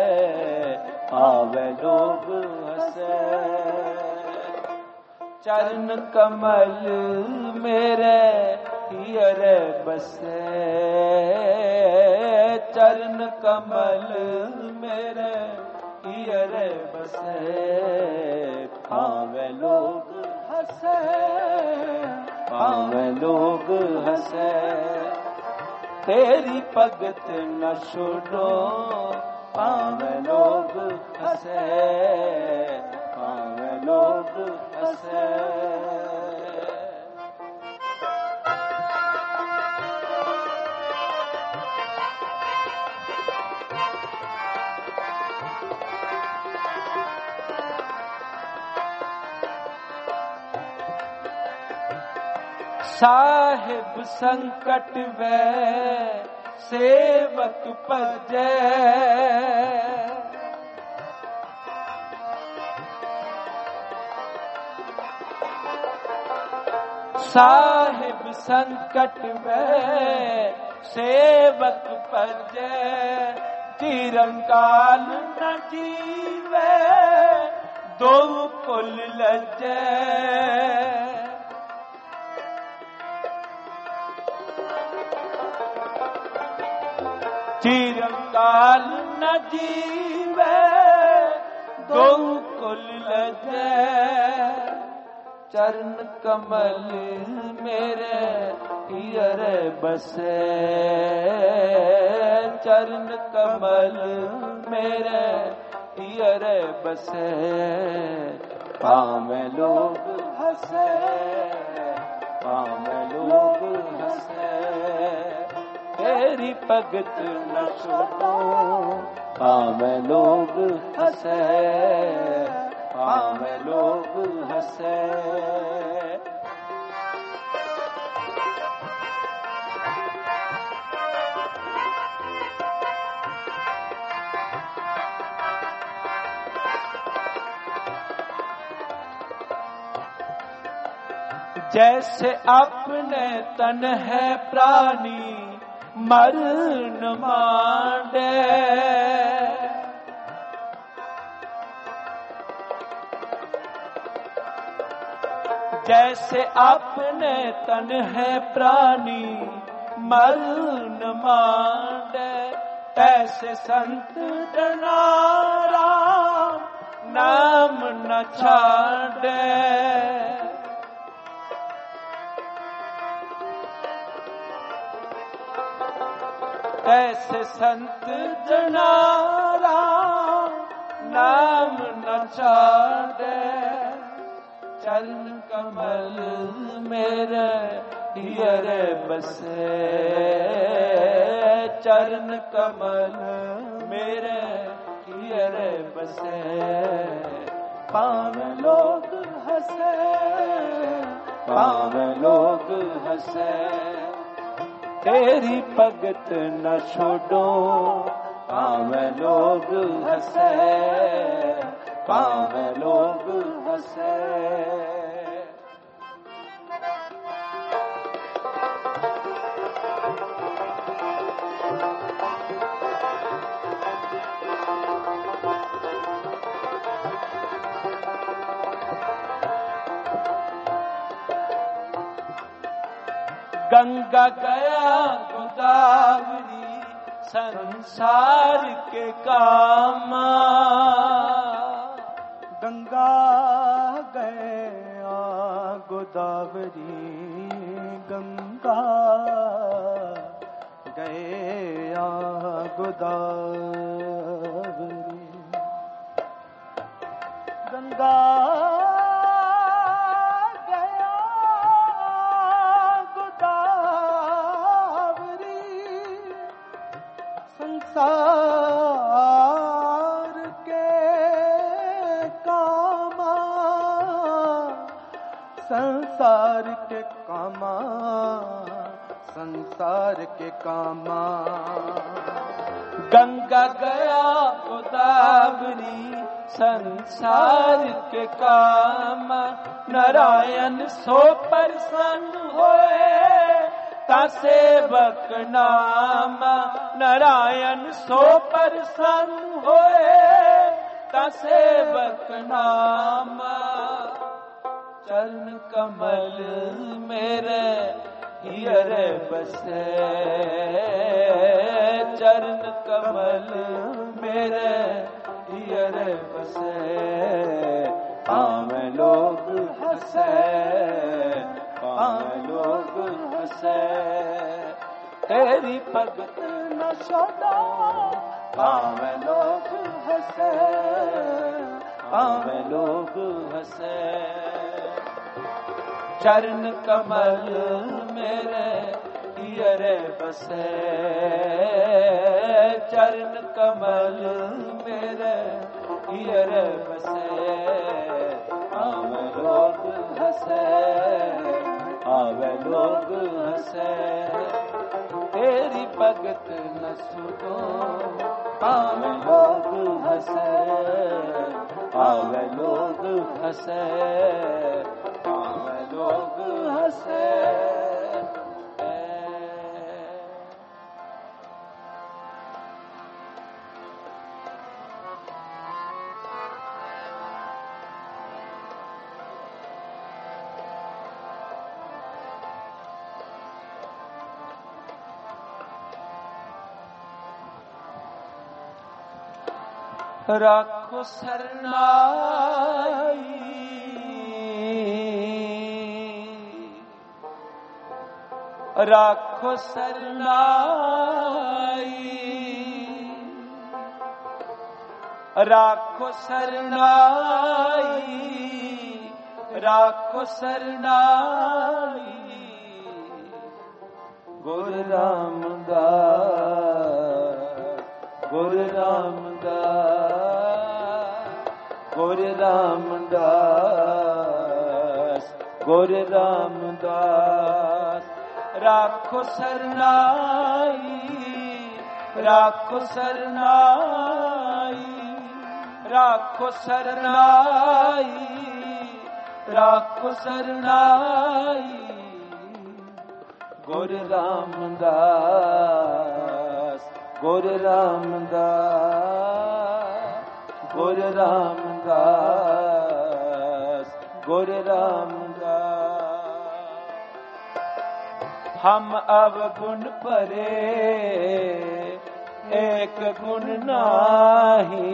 पावे लोग हंसे। चरण कमल मेरे हियर बसे, चरण कमल मेरे हियर बसे, पावे लोग हंसे, पावे लोग हंसे, तेरी भगत न छोड़ो, पावे लोग हंसे, पावे लोग हंसे। साहिब संकट वे सेवक भजे, साहिब संकट वे सेवक भजे, चिरंकाल न जीवे दो कुल लजे, चिरंकाल न जीवे दो कुल लजे, चरण कमल मेरे हियर बसे, चरण कमल मेरे हियर बसे, पावे लोग हंसे, पावे लोग हंसे, तेरी भगत न छोड़ो, पावे लोग हंसे, पावे लोग हंसे। जैसे अपने तन है प्राणी मर न मांडे, जैसे अपने तन है प्राणी मर न मांडे, तैसे संत जनारा नाम न छाड़े, ऐसे संत जनारा नाम न छाड़े, चरण कमल मेरे हियर बसे, चरण कमल मेरे हियर बसे, पावे लोग हंसे, पावे लोग हंसे, तेरी भगत न छोड़ो, पावे लोग हंसे, पावे लोग हंसे। गंगा गया गोदावरी संसार के कामा, गंगा गया गोदावरी, गंगा गया गोदावरी, गंगा संसार के कामा, संसार के कामा, संसार के कामा। गंगा गया गोदावरी संसार के काम। नारायण सो प्रसन्न होए ता सेवक नाम। नारायण सो प्रसन्न होए ता सेवक नाम। चरण कमल मेरे हियर बसे। चरण कमल मेरे हियर बसे। पाँव लोग हंसे, पाँव लोग हंसे। तेरी भगत न छोड़ा, पाँव लोग हंसे, पाँव लोग हंसे। चरण कमल मेरे हियर बसे। चरण कमल मेरे हियर बसे। आवे लोग हंसे, आवे लोग हंसे। तेरी भगत न सुनो, आवे लोग हंसे, आवे लोग हंसे। लोग हंसे। राखो सरनाई, राखो सरनाई। राखो सरनाई, राखो सरनाई। गुरु रामदास, गुरु रामदास, गुरु रामदास, गुरु रामदास। राखो सरनाई, राखो सरनाई। राखो सरनाई, राखो सरनाई। गुरु रामदास, गुरु रामदास, गुरु रामदास, गुरु रामदास। हम अवगुण परे एक गुण नाही।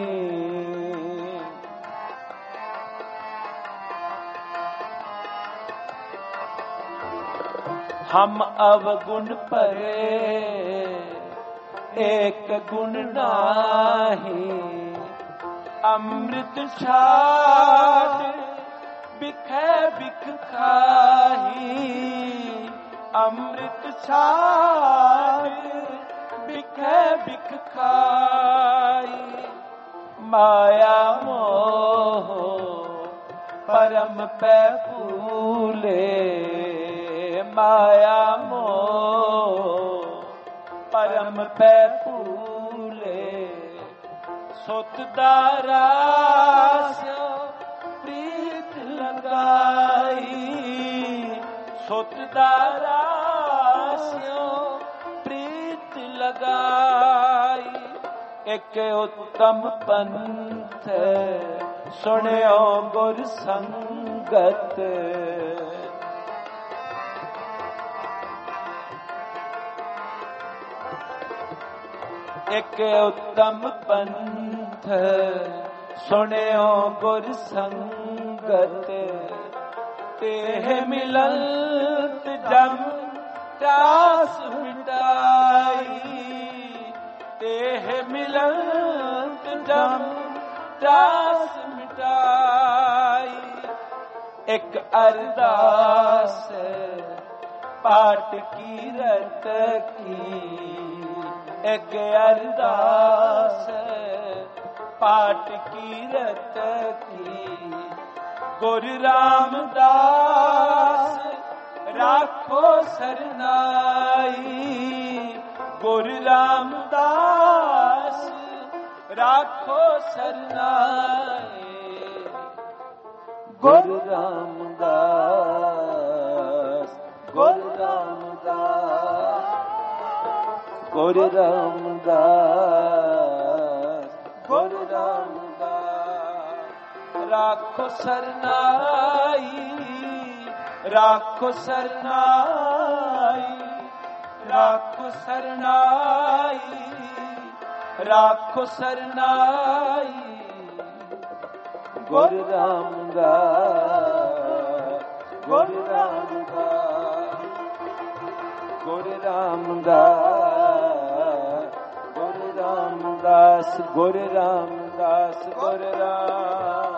हम अवगुण परे एक गुण नाही। अमृत छाड़ बिखे बिख खाही। अमृत छाड़ बिखे बिख खाई। माया मोह परम पे फूले। माया मोह परम पे फूले। सुत दारास प्रीत लगाई। सुत दारास प्रीत लगाई। एक उत्तम पंथ सुनियो गुर संगत। एक उत्तम पंथ सुनियो गुर संगत। तेह मिलत जम प्यास मिटाई। तेह मिलत जम प्यास मिटाई। एक अरदास पाठ की रत की। एक अरदास पाठ की रत की। गुरु रामदास राखो सरनाई गुरु रामदास राखो सरनाई गुरु रामदास गुरु रामदास गुरु रामदास गुरु रामदास राखो सरनाई राखो सरनाई राखो सरनाई राखो सरनाई गुरु रामदास गुरु रामदास गुरु रामदास गुरु रामदास गुरु रामदास गुरु राम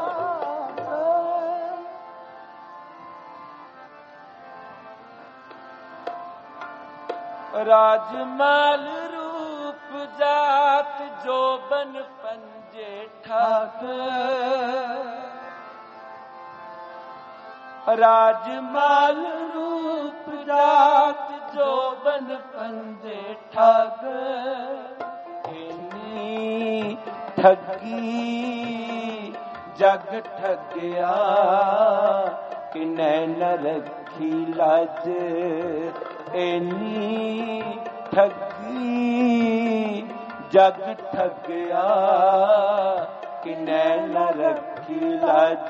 राजमाल रूप जात जोबन पंजे ठाक राजमाल रूप जात जोबन पंजे ठाक इन्नी ठगी जग ठगया कि नैन रखी लाज एनी ठगी जग ठगया कि नैन रखी लाज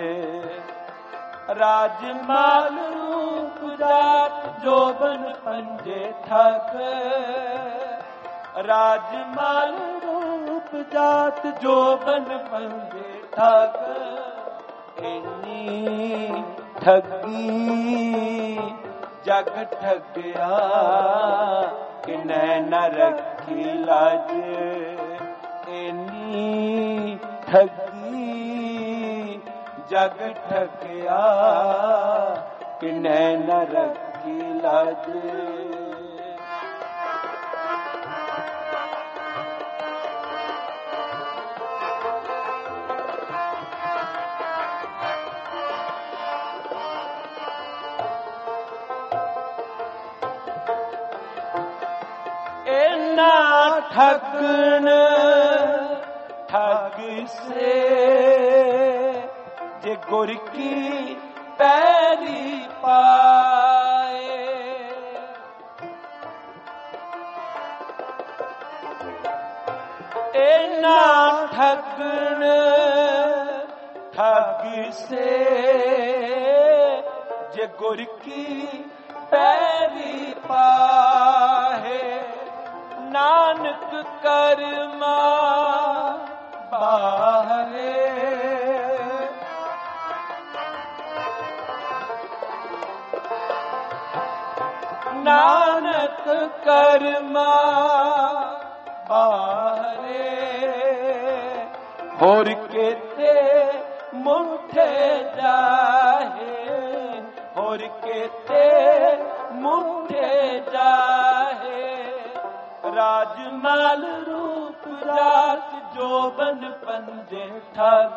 राजमाल रूप जात जोबन पंजे ठग राजमाल रूप जात जोबन पंजे ठग एनी ठगी जग ठगया कि नैन रखी लाज एनी ठगी जग ठगया कि नैन रखी लाज ठगन ठग से जे गुर की पैरी पाए एना ठगन ठग से जे गुर की पैरी पाए नानक कर्मा बाहरे नानक कर्मा बाहरे होर केते मुठे जाहे होर केते मुठे जाहे राजमाल रूप जात जोबन पंजे ठग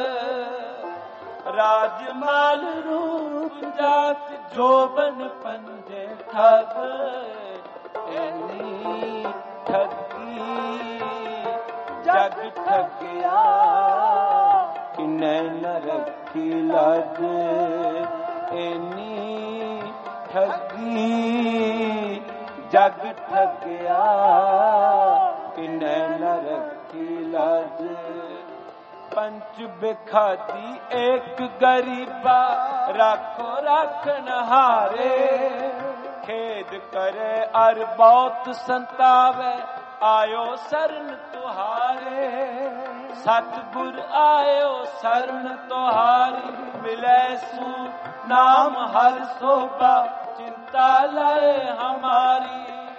राजमाल रूप जात जोबन पंजे ठग एनी ठगी जग ठगया कि नैन रखी लाज एनी ठगी जग ठगया कि नैन रखी लाज पंच बिखादी एक गरीबा राखो राखन हारे खेद करे अर बहुत संतावे आयो शरण तुहारे सतगुर आयो शरण तुहारी मिले सु नाम हर शोभा चिंता लाए हमारी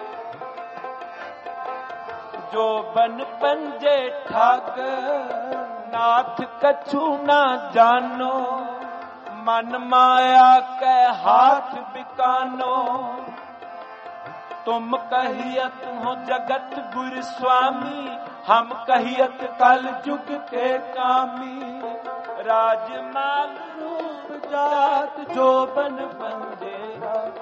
जो बन पंजे ठग नाथ कछु ना जानो मन माया के हाथ बिकानो तुम कहियत हो जगत गुरु स्वामी हम कहियत कल जुग के कामी राजमाल रूप जात जोबन पंजे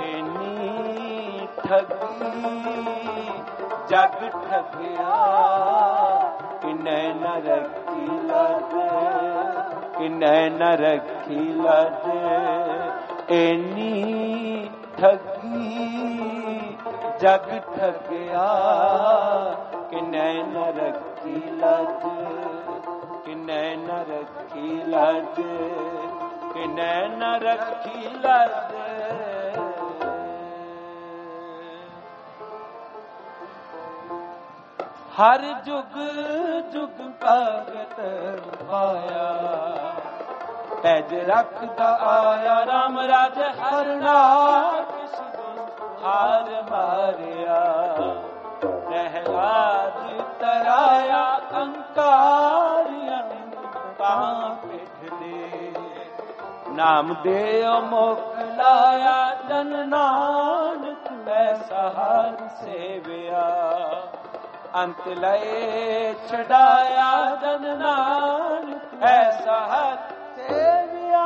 एनी ठगी जग ठगिया किन्नै न रखी लज किन्नै न रखी लज एनी ठगी जग ठगिया किन्नै न रखी लज किन्नै न रखी लज किन्नै न रखी लज। हर जुग जुग भगत पाया पैज रखदा आया राम राज हरना किस हार मारिया प्रहलाद तराया कंकारिया कहाँ पिठ दे नाम दे मोकलाया जन नानक ऐसा हर सेविया अंत लय छड़ाया जन नानक ऐसा हर सेविया।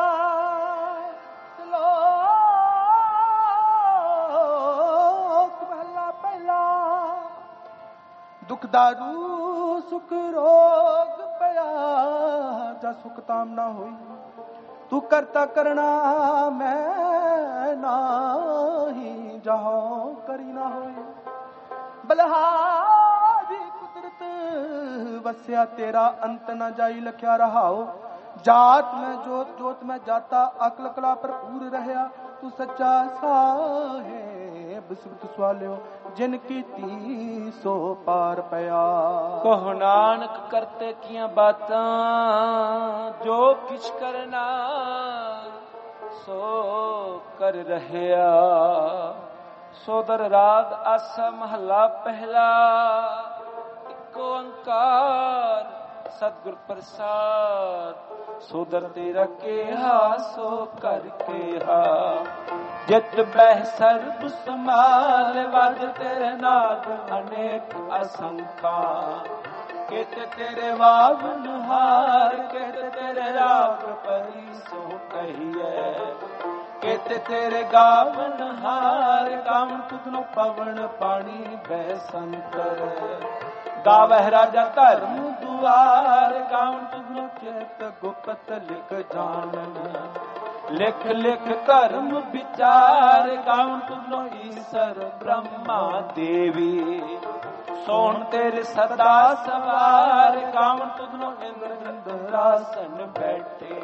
श्लोक पहला पहला दुख दारू सुख रोग पया जा सुख ताम ना होई तू करता करना मैं नाही जहाँ करी ना होई बलहारी कुदरत वस्या तेरा अंत न जाई लख्या रहाओ जात में जोत जोत में जाता अकल कला भरपूर रहया तू सच्चा साहेब सुरत सवालियो जिनकी ती सो पार पया। कहो नानक करते किया बातां जो किछ करना सो कर रहया। सोदर राग आसा महला पहला एक ओंकार सतगुर प्रसाद सोदर तेरा केहा सो कर केहा जित बह सर्ब समाल वज तेरे नाग अनेक असंखा कित तेरे वावन हार कित तेरे राग परी सो कहिए कित तेरे गावन हार गावन तुधनो पवन पानी बह संकर गावह राजा धर्म दुआर गावन तुधनो चेत गुप्त लिख जानन लिख लिख धर्म विचार गावन तुधनो ईश्वर ब्रह्मा देवी सोन तेरे सदा सवार गावन तुधनो इंद्रासन बैठे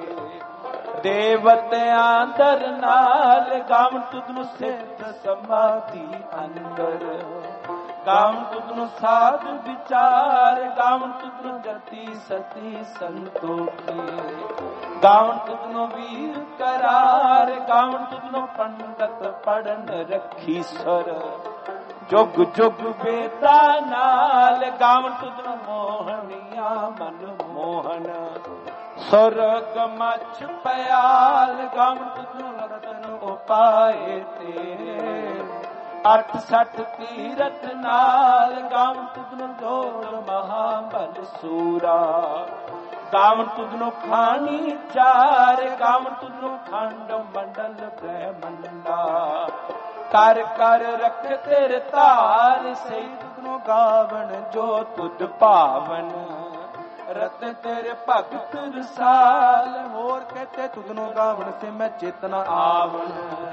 देवतियां दर नाल गावन तुधनु सिद्ध समाधि अंदर गावन तुधनु साध विचार गावन तुधनु जति सती संतोखी गावन तुधनु वीर करार गावन तुधनु पंडित पढ़न रखी सर जुग जुग बेता नाल गावन तुधनु मोहनिया मन मोहन स्वर्ग मछ पयाल गावन तुधनु रतन उपाए तेरे अठ सठ तीरथ नाल गावन तुधनु जोड़ महाबल सूरा गावन तुधनु खानी चार गावन तुधनु खंड मंडल ब्रह्मंडा कर कर रख तेरे तार से तुधनु गावन जो तुध पावन रत तेरे भगत रसाल होर कहते तुधनो गावन से मैं चेतना आवन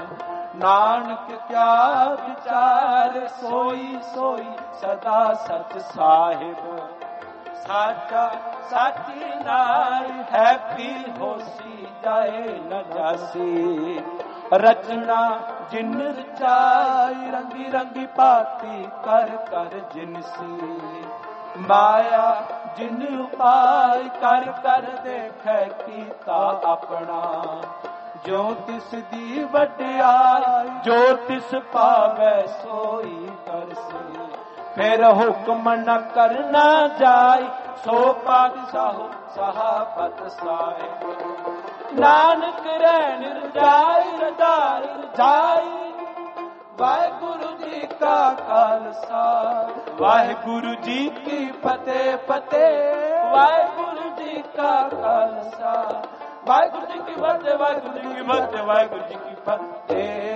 नानक क्या विचार सोई सोई सदा सच साहिब साचा साची नाई है पी होसी जाए न जासी रचना जिन रचाई रंगी रंगी पाती कर कर जिनसी माया जिन उपाय कर कर देखे कीता अपना जो तिस दी वड्याई जो तिस पावे सोई करसी फिर हुक्म न करना जाय सो पातशाह सहापत साहिब नानक रैन रजाई रजाई रजाई वाहिगुरु जी का खालसा वाहिगुरु जी की फतेह फतेह वाहिगुरु जी का खालसा वाहिगुरु जी की फतेह वाहिगुरु जी की फतेह वाहिगुरु जी की फतेह।